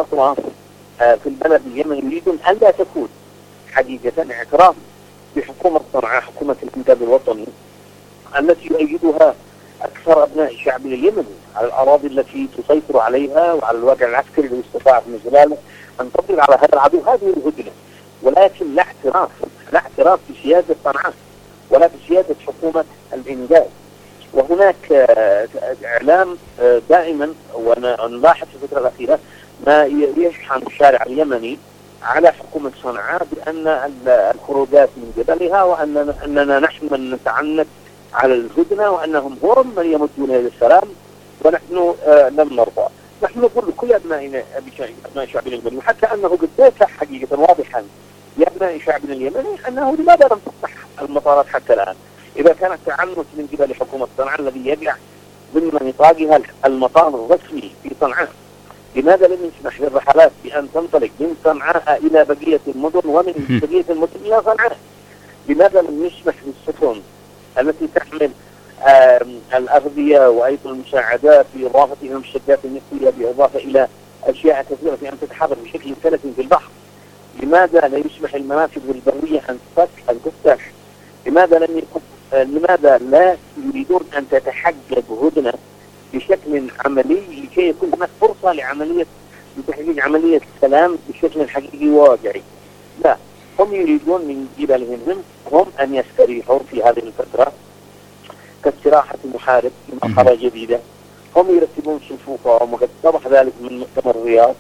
في البلد اليمني يريدون أن لا تكون حقيقة اعتراف بحكومة صنعاء، حكومة الإنقاذ الوطني التي يؤيدها أكثر أبناء شعب اليمن على الأراضي التي تسيطر عليها وعلى الواقع العسكري الذي استطاع من خلاله أن تضرب على هذا العدو. هذه الهدنة، ولكن لا اعتراف بسيادة صنعاء ولا بسيادة حكومة الإنقاذ. وهناك إعلام دائما، ونلاحظ في الفترة الأخيرة ما يشحن الشارع اليمني على حكومة صنعاء بأن الخروجات من قبلها وأننا نحن من نتعنت على الهدنة وأنهم هم من يمدون إلى السلام ونحن لم نرضى. نحن نقول لكل أبنائنا أبناء شعبنا اليمني، وحتى أنه قد ذاك حقيقة واضحا لأبناء شعبنا اليمني أنه لماذا لم تفتح المطارات حتى الآن إذا كانت تعنت من قبل حكومة صنعاء الذي يقع ضمن نطاقها المطار الرسمي في صنعاء. لماذا لم يسمح للرحلات بأن تنطلق من صنعاء إلى بقية المدن ومن بقية المدن إلى صنعاء؟ لماذا لم يسمح للسفن التي تحمل الأغذية وأيضا المساعدات بإضافة إلى المشتقات النفطية بإضافة إلى أشياء كثيرة في أن تتحرك بشكل سلس في البحر؟ لماذا لا يسمح المنافذ البرية أن تفتح؟ لماذا لا يريدون أن تتحقق هدنة بشكل عملي لكي يكون هناك فرصة لتحقيق عملية السلام بشكل حقيقي وواقعي؟ لا، هم يريدون من قبلهم هم أن يستريحوا في هذه الفترة كاستراحة محارب في مرحلة جديدة. هم يرتبون صفوفهم، وقد اتضح ذلك من مؤتمر الرياض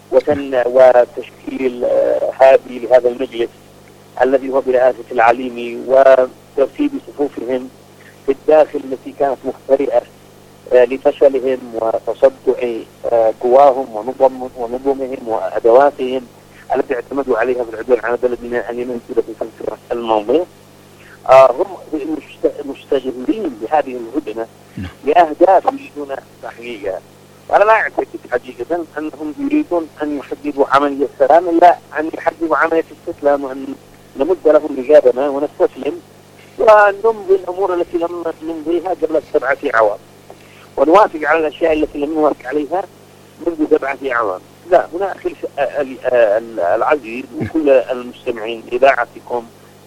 وتشكيل هادي لهذا المجلس الذي هو برئاسة العليمي، وترتيب صفوفهم في الداخل التي كانت مخترئة لفشلهم وتصدع قواهم ونظمهم وأدواتهم التي اعتمدوا عليها في العدوان على بلدنا اليمن في الفترة الماضية. هم مستغلين بهذه الهدنة لأهداف يريدون تحقيقها. وأنا لا أعتقد حقيقة أنهم يريدون أن يحققوا عملية السلام، إلا أن يحققوا عملية الاستسلام، وأن نمد لهم رقابنا ونستسلم ونمضي الأمور التي لم نمضيها قبل 7 أعوام، ونوافق على الأشياء التي لم نوافق عليها منذ 7 أعوام. لا، هنا أخي العزيز وكل المستمعين إذاعتكم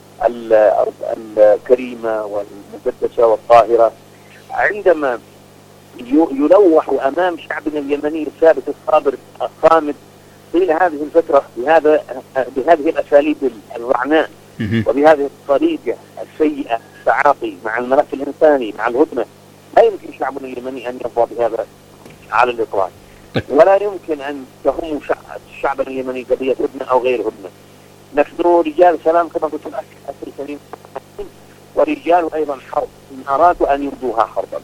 الكريمة والمقدسة والطاهرة، عندما يلوح أمام شعبنا اليمني الثابت الصابر الصامد طيل هذه الفترة بهذه الأساليب الرعناء وبهذه الطريقة السيئة التعاطي مع الملف الإنساني مع الهدنة، لا يمكن شعبنا اليمني أن يرضى بهذا على الإطلاق، ولا يمكن أن تهم شعبنا اليمني قضية هدنة أو غير هدنة. نحن رجال سلام كما قلت لك أخي الكريم، ورجال أيضا حرب إن أرادوا أن يرضوها حربا.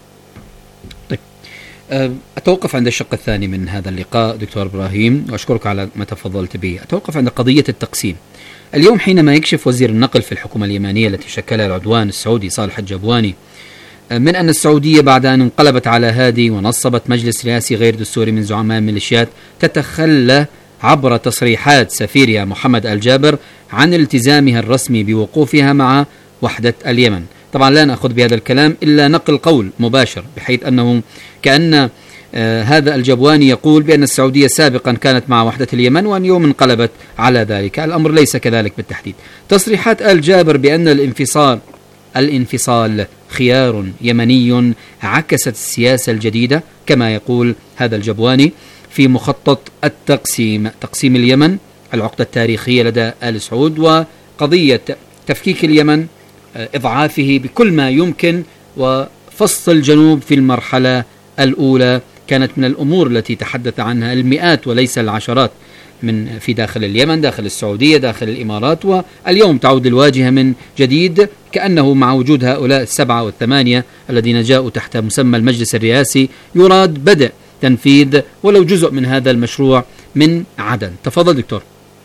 أتوقف عند الشق الثاني من هذا اللقاء دكتور إبراهيم، وأشكرك على ما تفضلت به. أتوقف عند قضية التقسيم. اليوم حينما يكشف وزير النقل في الحكومة اليمنية التي شكلها العدوان السعودي صالح الجبواني من أن السعودية بعد أن انقلبت على هادي ونصبت مجلس رئاسي غير دستوري من زعماء الميليشيات تتخلى عبر تصريحات سفيرها محمد الجابر عن التزامها الرسمي بوقوفها مع وحدة اليمن. طبعا لا نأخذ بهذا الكلام إلا نقل قول مباشر، بحيث أنه كأن هذا الجبواني يقول بأن السعودية سابقا كانت مع وحدة اليمن وأن يوم انقلبت على ذلك. الأمر ليس كذلك بالتحديد. تصريحات الجابر بأن الانفصال خيار يمني عكست السياسة الجديدة كما يقول هذا الجبواني في مخطط تقسيم اليمن، العقدة التاريخية لدى آل سعود، وقضية تفكيك اليمن، إضعافه بكل ما يمكن، وفصل الجنوب في المرحلة الأولى كانت من الأمور التي تحدث عنها المئات وليس العشرات في داخل اليمن، داخل السعودية، داخل الإمارات، واليوم تعود الواجهة من جديد كأنه مع وجود هؤلاء 7 و8 الذين جاءوا تحت مسمى المجلس الرئاسي يراد بدء تنفيذ ولو جزء من هذا المشروع من عدن. تفضل دكتور.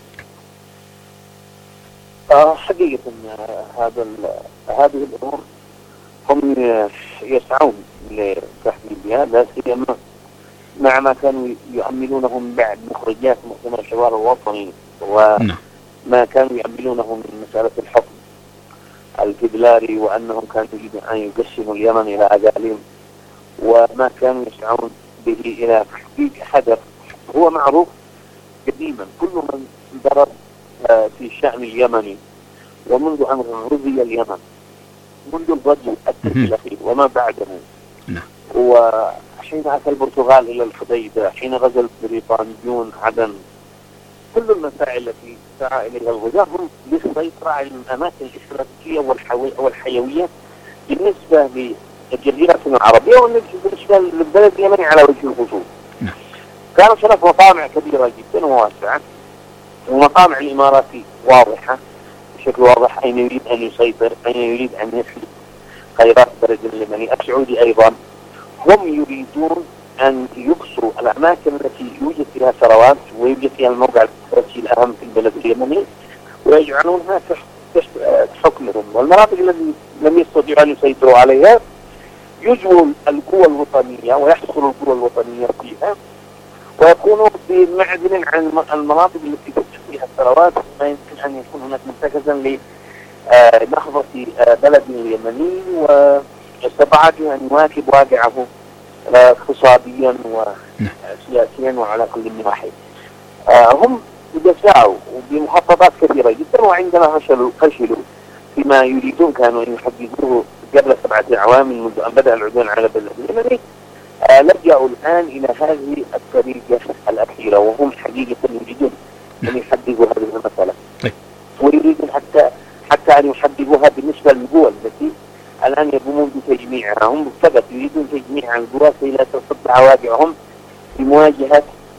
حقيقة هذه الأمور هم يسعون لتحديدها، لا سيما مع ما كانوا يؤملونهم بعد مخرجات مؤتمر الحوار الوطني وما كانوا يؤملونه من مسألة الحكم الفيدرالي، وأنهم كانوا يريدون أن يقسموا اليمن إلى أقاليم، وما كانوا يسعون به إلى تحقيق هدف هو معروف قديما. كل من ضرب في الشأن اليمني ومنذ أن غزي اليمن منذ الغزو الأخير وما بعده، وحين أتى البرتغال إلى الحديدة، حين غزا البريطانيون عدن، كل المسائل التي سعى إليها الغزاة هم للسيطرة على الأماكن الاستراتيجية والحيوية بالنسبة للجزيرة العربية وبالنسبة للبلد اليمني على وجه الخصوص. كانت هناك مطامع كبيرة جدا وواسعة، ومطامع الإماراتي واضحة بشكل واضح أين يريد أن يسيطر، أين يريد أن يسلب خيرات البلد اليمني. السعودي أيضا هم يريدون أن يقصروا الأماكن التي يوجد فيها ثروات ويوجد فيها الموقع الاستراتيجي الأهم في البلد اليمني ويجعلونها تحت حكمهم، والمناطق التي لم يستطيعوا أن يسيطروا عليها يجوا القوى الوطنية ويحصلوا القوى الوطنية فيها ويكونوا بمعزل عن المناطق التي تجد فيها الثروات، ما يمكن أن يكون هناك مرتكزا لنهضة بلد يمني واستطاعته أن يواكب واقعه اقتصاديا وسياسيا وعلى كل النواحي. هم يسعوا بمخططات كثيرة جدا، وعندما فشلوا فيما يريدون كانوا أن يحققوه قبل 7 أعوام منذ أن بدأ العدوان على البلد اليمني، لجأوا الآن إلى هذه الطريقة الأخيرة، وهم حقيقة يريدون أن يحققوا هذه المسألة، ويريدون حتى أن يحققوها بالنسبة للقوى التي الآن يقومون بتجميعها. هم فقط يريدون تجميع القوى كي لا تصدع واقعهم بمواجهة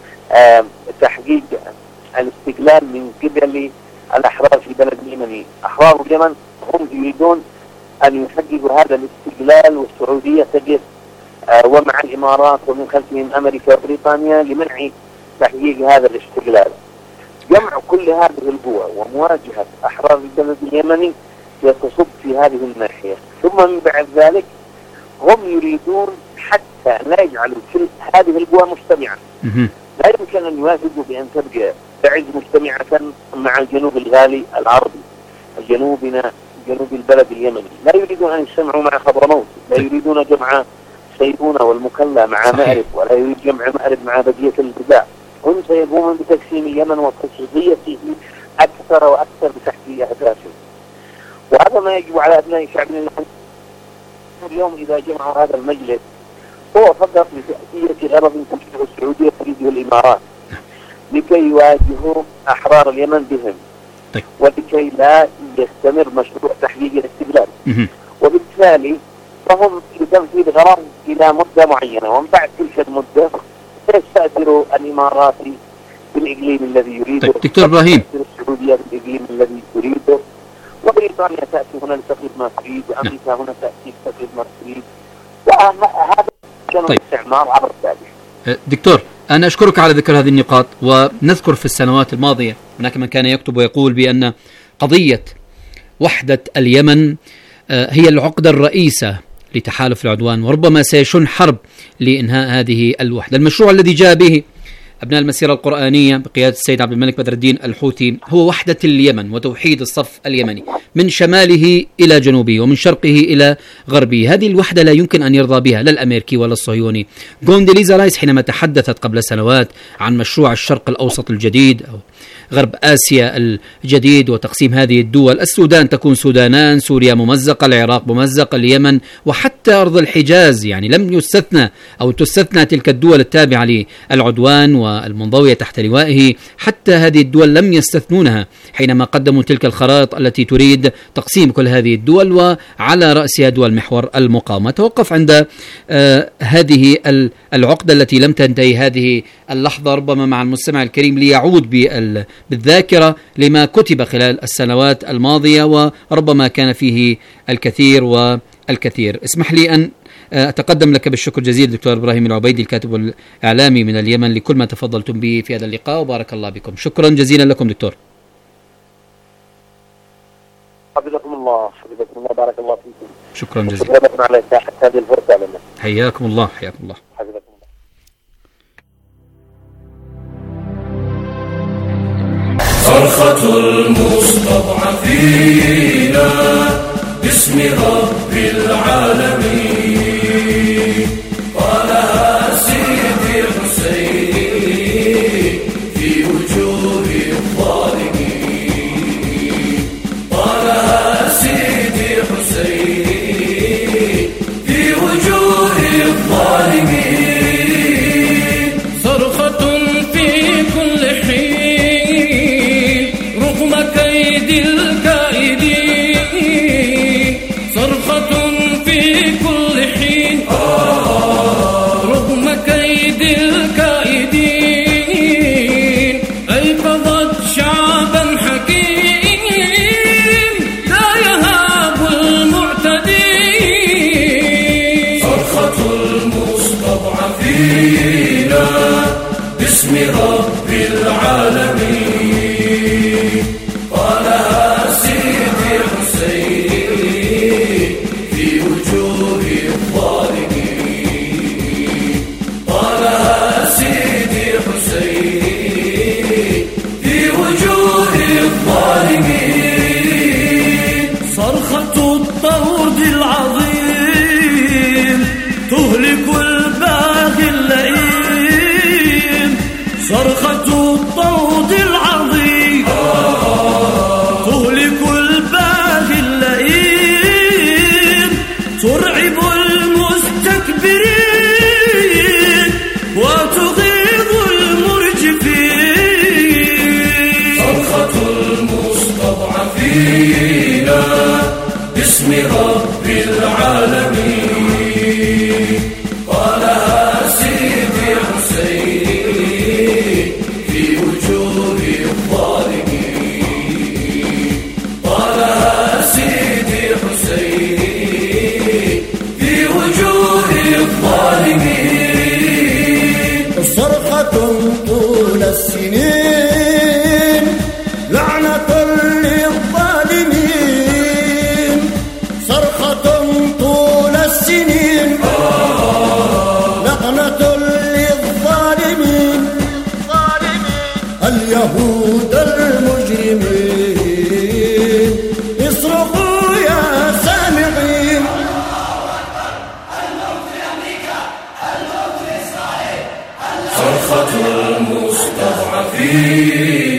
تحقيق الاستقلال من قبل الأحرار في البلد اليمني. أحرار اليمن هم يريدون أن يحققوا هذا الاستقلال، والسعودية تقف ومع الإمارات ومن خلفهم أمريكا وبريطانيا لمنع تحقيق هذا الاستقلال. جمع كل هذه القوى ومواجهة أحرار البلد اليمني يتصب في هذه الناحية. ثم من بعد ذلك هم يريدون حتى لا يجعلوا كل هذه القوى مجتمعة. لا يمكن أن يوافقوا بأن تبقى تعز مجتمعة مع الجنوب الغالي العربي، جنوب البلد اليمني. لا يريدون أن يجتمعوا مع خضرموت، لا يريدون جمع سيبونة والمكلا مع مأرب، ولا يريد جمع مأرب مع بدية البداع. هم سيقومون بتقسيم اليمن وتصديته أكثر وأكثر بتحقيق أهدافهم، وهذا ما يجب على أبناء شعبنا. اليوم إذا جمعوا هذا المجلس هو فقط لتأتية غرض تريده السعودية تريده الإمارات، لكي يواجهوا أحرار اليمن بهم، ولكي لا يستمر مشروع تحقيق الاستقلال. وبالتالي فهم لتنفيذ غرض إلى مدة معينة، ومن بعد تلك المدة سيستأثر الإمارات بالإقليم الذي يريده، دكتور إبراهيم، السعودية بالإقليم الذي تريده، وبريطانيا تأتي هنا لتقليد ما تريد، وأمريكا هنا تأتي لتقليد ما تريد، وهذا كان الاستعمار عبر التاريخ. دكتور، أنا أشكرك على ذكر هذه النقاط. ونذكر في السنوات الماضية هناك من كان يكتب ويقول بأن قضية وحدة اليمن هي العقدة الرئيسة لتحالف العدوان، وربما سيشن حرب لإنهاء هذه الوحدة. المشروع الذي جاء به أبناء المسيرة القرآنية بقيادة السيد عبد الملك بدر الدين الحوثي هو وحدة اليمن وتوحيد الصف اليمني من شماله إلى جنوبه ومن شرقه إلى غربه. هذه الوحدة لا يمكن أن يرضى بها لا الأمريكي ولا الصهيوني. كوندوليزا رايس حينما تحدثت قبل سنوات عن مشروع الشرق الأوسط الجديد أو غرب آسيا الجديد وتقسيم هذه الدول، السودان تكون سودانان، سوريا ممزقة، العراق ممزقة، اليمن وحتى أرض الحجاز، يعني لم يستثنى أو تستثنى تلك الدول التابعة للعدوان والمنضوية تحت لوائه، حتى هذه الدول لم يستثنونها حينما قدموا تلك الخرائط التي تريد تقسيم كل هذه الدول، وعلى رأسها دول محور المقاومة. توقف عند هذه العقدة التي لم تنتهي هذه اللحظة، ربما مع المستمع الكريم ليعود بالذاكرة لما كتب خلال السنوات الماضية، وربما كان فيه الكثير والكثير. اسمح لي أن أتقدم لك بالشكر الجزيل دكتور إبراهيم العبيدي الكاتب والإعلامي من اليمن لكل ما تفضلتم به في هذا اللقاء، وبارك الله بكم. شكرا جزيلا لكم دكتور. حفظكم الله بارك الله فيكم. شكرا جزيلا. شكرا لكم على إتاحة هذه الفرصة لنا. حياكم الله. حياكم الله. حفظكم الله. صرخة المستضعفين باسم رب العالمين، قالها سيدي حسين في وجوه الظالمين، قالها سيدي حسين في وجوه الظالمين. صرخة في كل حين رغم كيد الكائدين، صرخة في كل حين رغم كيد الكائدين، أيقظت شعبا حكيم لا يهاب المعتدين. صرخة المستضعفين باسم رب العالمين، قالها سيدي حسين في وجوه الظالمين، قالها سيدي حسين صرخة الطود العظيم تهلك الباغي اللئيم ترعب المستكبرين وتغيظ المرجفين صرخة المستضعفين باسم رب العالمين قالها سيدي حسين في وجوه الظالمين قالها سيدي حسين في وجوه الظالمين صرخة طول السنين لعنة للظالمين صرخة طول السنين لعنة للظالمين اليهود المجرمين اصرخوا يا سامعين الموت لأمريكا الموت لإسرائيل صرخة المستضعفين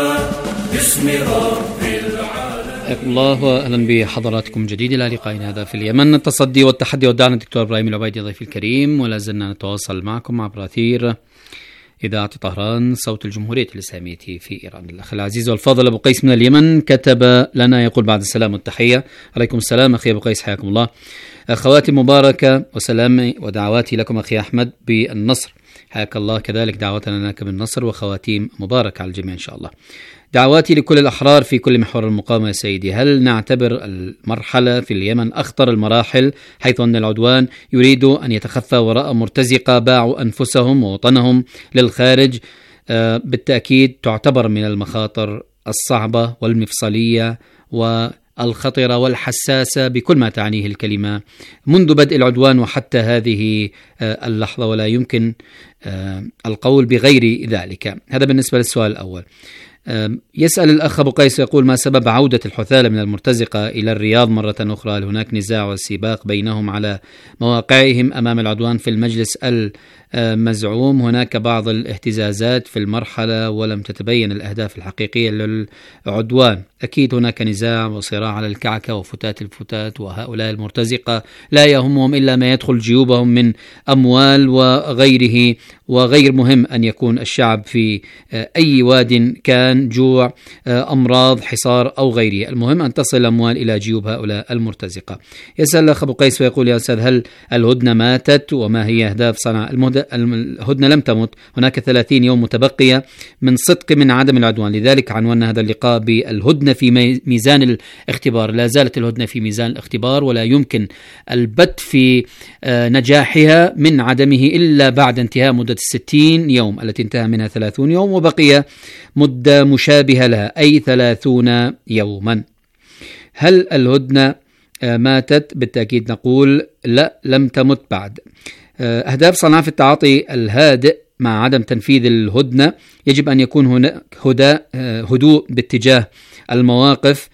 باسم رب العالمين. الله واهلا بحضراتكم جديد الى لقائنا هذا في اليمن، التصدي والتحدي والدعم. الدكتور ابراهيم العبيدي ضيفي الكريم، ولا زلنا نتواصل معكم عبر اثير إذاعة طهران صوت الجمهورية الإسلامية في إيران. الأخ العزيز والفاضل أبو قيس من اليمن كتب لنا يقول بعد السلام والتحية: عليكم السلام أخي أبو قيس، حياكم الله. أخواتي مباركة وسلامي ودعواتي لكم أخي أحمد بالنصر، حياك الله. كذلك دعوتنا لك بالنصر وخواتيم مبارك على الجميع إن شاء الله. دعواتي لكل الأحرار في كل محور المقاومة يا سيدي. هل نعتبر المرحلة في اليمن أخطر المراحل، حيث أن العدوان يريد أن يتخفى وراء مرتزقة باعوا أنفسهم ووطنهم للخارج؟ بالتأكيد تعتبر من المخاطر الصعبة والمفصلية والخطرة والحساسة بكل ما تعنيه الكلمة منذ بدء العدوان وحتى هذه اللحظة، ولا يمكن القول بغير ذلك. هذا بالنسبة للسؤال الأول. يسأل الأخ أبو قيس يقول: ما سبب عودة الحثالة من المرتزقة إلى الرياض مرة أخرى؟ هل هناك نزاع وسباق بينهم على مواقعهم أمام العدوان في المجلس المزعوم؟ هناك بعض الاهتزازات في المرحلة ولم تتبين الأهداف الحقيقية للعدوان. أكيد هناك نزاع وصراع على الكعكة وفتات الفتات، وهؤلاء المرتزقة لا يهمهم إلا ما يدخل جيوبهم من أموال وغيره، وغير مهم أن يكون الشعب في أي واد كان، جوع، أمراض، حصار أو غيره، المهم أن تصل الأموال إلى جيوب هؤلاء المرتزقة. يسأل الأخ أبو قيس ويقول: يا أستاذ، هل الهدنة ماتت وما هي أهداف صنعاء؟ الهدنة لم تمت، هناك 30 يوم متبقية من صدق من عدم العدوان، لذلك عنونا هذا اللقاء بالهدنة في ميزان الاختبار. لا زالت الهدنة في ميزان الاختبار، ولا يمكن البت في نجاحها من عدمه إلا بعد انتهاء مدة 60 يوم التي انتهى منها 30 يوم، وبقي مدة مشابهة لها أي 30 يوما. هل الهدنة ماتت؟ بالتأكيد نقول لا، لم تمت بعد. أهداف صنعاء في التعاطي الهادئ مع عدم تنفيذ الهدنة: يجب أن يكون هناك هدوء باتجاه المواقف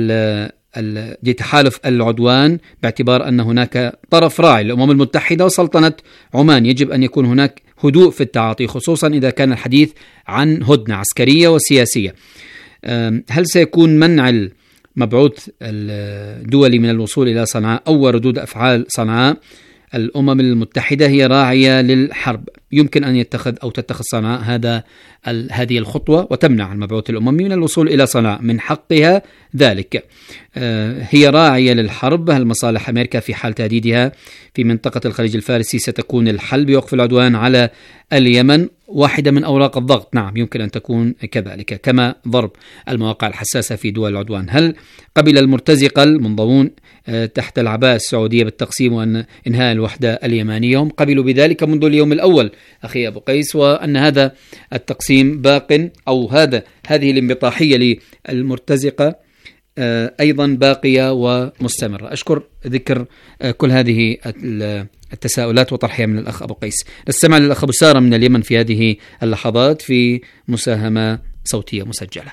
لتحالف العدوان، باعتبار أن هناك طرف راعي الأمم المتحدة وسلطنة عمان. يجب أن يكون هناك هدوء في التعاطي، خصوصا إذا كان الحديث عن هدنة عسكرية وسياسية. هل سيكون منع المبعوث الدولي من الوصول إلى صنعاء؟ أول ردود أفعال صنعاء: الأمم المتحدة هي راعية للحرب، يمكن أن تتخذ صنعاء هذه الخطوة وتمنع المبعوث الأممي من الوصول إلى صنعاء، من حقها ذلك. هي راعية للحرب. هل مصالح أمريكا في حال تهديدها في منطقة الخليج الفارسي ستكون الحل بوقف العدوان على اليمن؟ واحدة من أوراق الضغط، نعم يمكن أن تكون كذلك، كما ضرب المواقع الحساسة في دول العدوان. هل قبل المرتزقة المنضوون تحت العباءة السعودية بالتقسيم وأن إنهاء الوحدة اليمانية؟ هم قبلوا بذلك منذ اليوم الأول أخي أبو قيس، وأن هذا التقسيم باق، أو هذه الانبطاحية للمرتزقة أيضا باقية ومستمرة. أشكر ذكر كل هذه التساؤلات وطرحها من الأخ أبو قيس. نستمع للأخ أبو سارة من اليمن في هذه اللحظات في مساهمة صوتية مسجلة.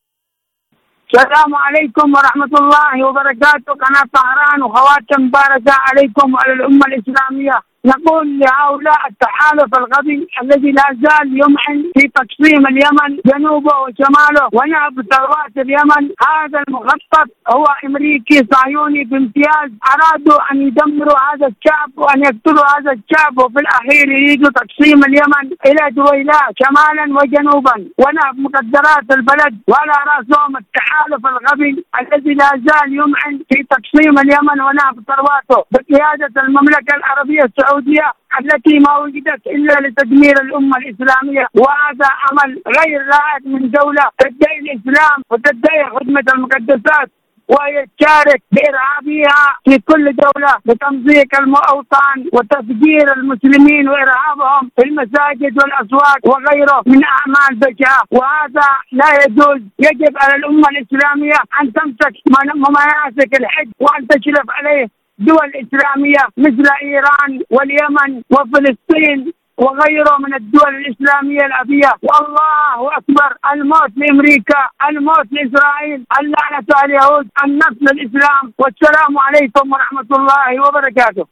السلام عليكم ورحمة الله وبركاته. قناة طهران وخواتم مباركة عليكم وعلى الأمة الإسلامية نقول لهؤلاء التحالف الغبي الذي لا زال يمعن في تقسيم اليمن جنوبه وشماله ونهب ثروات اليمن، هذا المخطط هو أمريكي صهيوني بامتياز. أرادوا أن يدمروا هذا الشعب وأن يقتلوا هذا الشعب، وفي الأخير يريدوا تقسيم اليمن إلى دويلات شمالا وجنوبا ونهب مقدرات البلد، وعلى رأسهم التحالف الغبي الذي لا زال يمعن في تقسيم اليمن ونهب ثرواته بقيادة المملكة العربية السعودية التي ما وجدت إلا لتدمير الأمة الإسلامية. وهذا عمل غير لائق من دولة تدعي الإسلام وتدعي خدمة المقدسات وهي تشارك بإرهابها في كل دولة بتمزيق الأوطان وتفجير المسلمين وإرهابهم في المساجد والأسواق وغيره من أعمال بشعة، وهذا لا يجوز. يجب على الأمة الإسلامية أن تمسك مناسك الحج وأن تشرف عليه دول إسلامية مثل إيران واليمن وفلسطين وغيره من الدول الإسلامية الأبية. والله أكبر، الموت لأمريكا، الموت لإسرائيل، اللعنة على اليهود، النصر للإسلام. والسلام عليكم ورحمة الله وبركاته.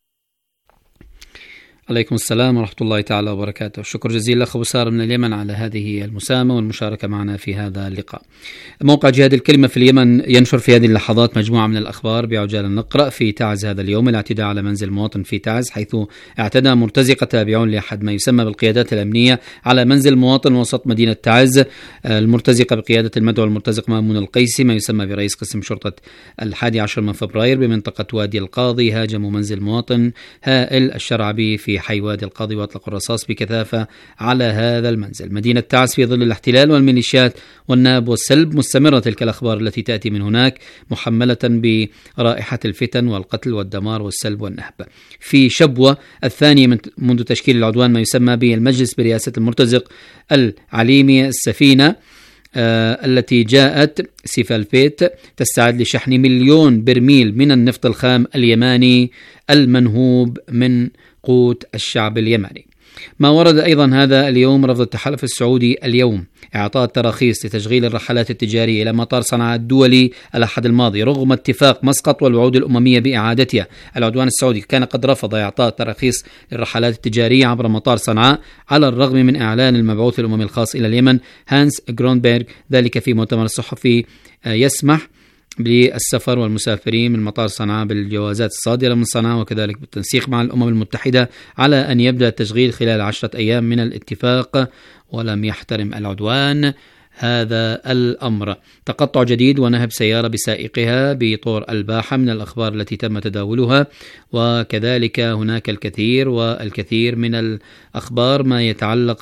عليكم السلام ورحمة الله تعالى وبركاته. شكر جزيل أخ أبو سارة من اليمن على هذه المساهمة والمشاركة معنا في هذا اللقاء. موقع جهاد الكلمة في اليمن ينشر في هذه اللحظات مجموعة من الأخبار بعجالة. نقرأ في تعز هذا اليوم الاعتداء على منزل مواطن في تعز، حيث اعتدى مرتزقة تابعون لأحد ما يسمى بالقيادات الأمنية على منزل مواطن وسط مدينة تعز. المرتزقة بقيادة المدعو المرتزق مامون القيسي ما يسمى برئيس قسم شرطة 11 من فبراير بمنطقة وادي القاضي هاجموا منزل مواطن هائل الشرعبي في حي وادي القاضي وأطلقوا الرصاص بكثافة على هذا المنزل. مدينة تعز في ظل الاحتلال والميليشيات والناب والسلب مستمرة تلك الأخبار التي تأتي من هناك محملة برائحة الفتن والقتل والدمار والسلب والنهب. في شبوة الثانية منذ تشكيل العدوان ما يسمى بالمجلس برئاسة المرتزق العليمي السفينة التي جاءت سيفالبيت تستعد لشحن 1,000,000 برميل من النفط الخام اليماني المنهوب من قوت الشعب اليمني. ما ورد أيضا هذا اليوم رفض التحالف السعودي اليوم إعطاء التراخيص لتشغيل الرحلات التجارية إلى مطار صنعاء الدولي الأحد الماضي رغم اتفاق مسقط والوعود الأممية بإعادتها. العدوان السعودي كان قد رفض إعطاء تراخيص للرحلات التجارية عبر مطار صنعاء على الرغم من إعلان المبعوث الأممي الخاص إلى اليمن هانس غرونبيرغ ذلك في مؤتمر الصحفي يسمح بالسفر والمسافرين من مطار صنعاء بالجوازات الصادرة من صنعاء وكذلك بالتنسيق مع الأمم المتحدة على أن يبدأ التشغيل خلال 10 أيام من الاتفاق، ولم يحترم العدوان هذا الأمر. تقطع جديد ونهب سيارة بسائقها بطور الباحة من الأخبار التي تم تداولها، وكذلك هناك الكثير والكثير من الأخبار ما يتعلق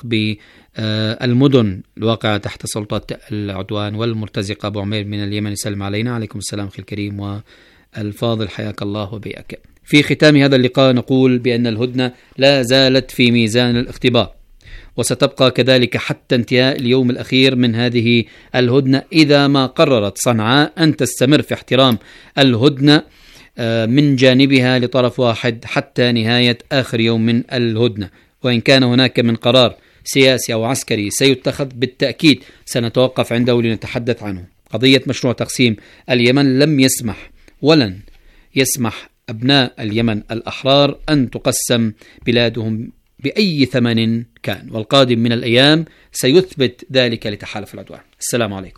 بالمدن الواقعة تحت سلطة العدوان والمرتزقة. أبو عمير من اليمن يسلم علينا. عليكم السلام أخي الكريم والفاضل، حياك الله وبياك. في ختام هذا اللقاء نقول بأن الهدنة لا زالت في ميزان الاختبار، وستبقى كذلك حتى انتهاء اليوم الأخير من هذه الهدنة إذا ما قررت صنعاء أن تستمر في احترام الهدنة من جانبها لطرف واحد حتى نهاية آخر يوم من الهدنة. وإن كان هناك من قرار سياسي أو عسكري سيتخذ بالتأكيد سنتوقف عنده لنتحدث عنه. قضية مشروع تقسيم اليمن لم يسمح ولن يسمح أبناء اليمن الأحرار أن تقسم بلادهم بأي ثمن كان، والقادم من الأيام سيثبت ذلك لتحالف العدوان. السلام عليكم.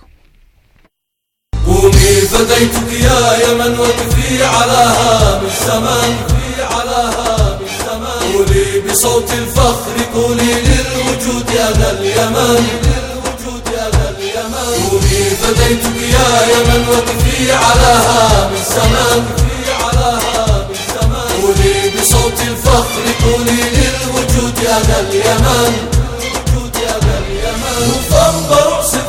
قومي فديتك يا يمن وقفي على هام الزمان، قولي بصوت الفخر قولي للوجود أنا اليمن، قومي فديتك يا يمن وقفي على هام الزمان، قولي بصوت الفخر قولي للوجود أنا اليمن، وفوق رأس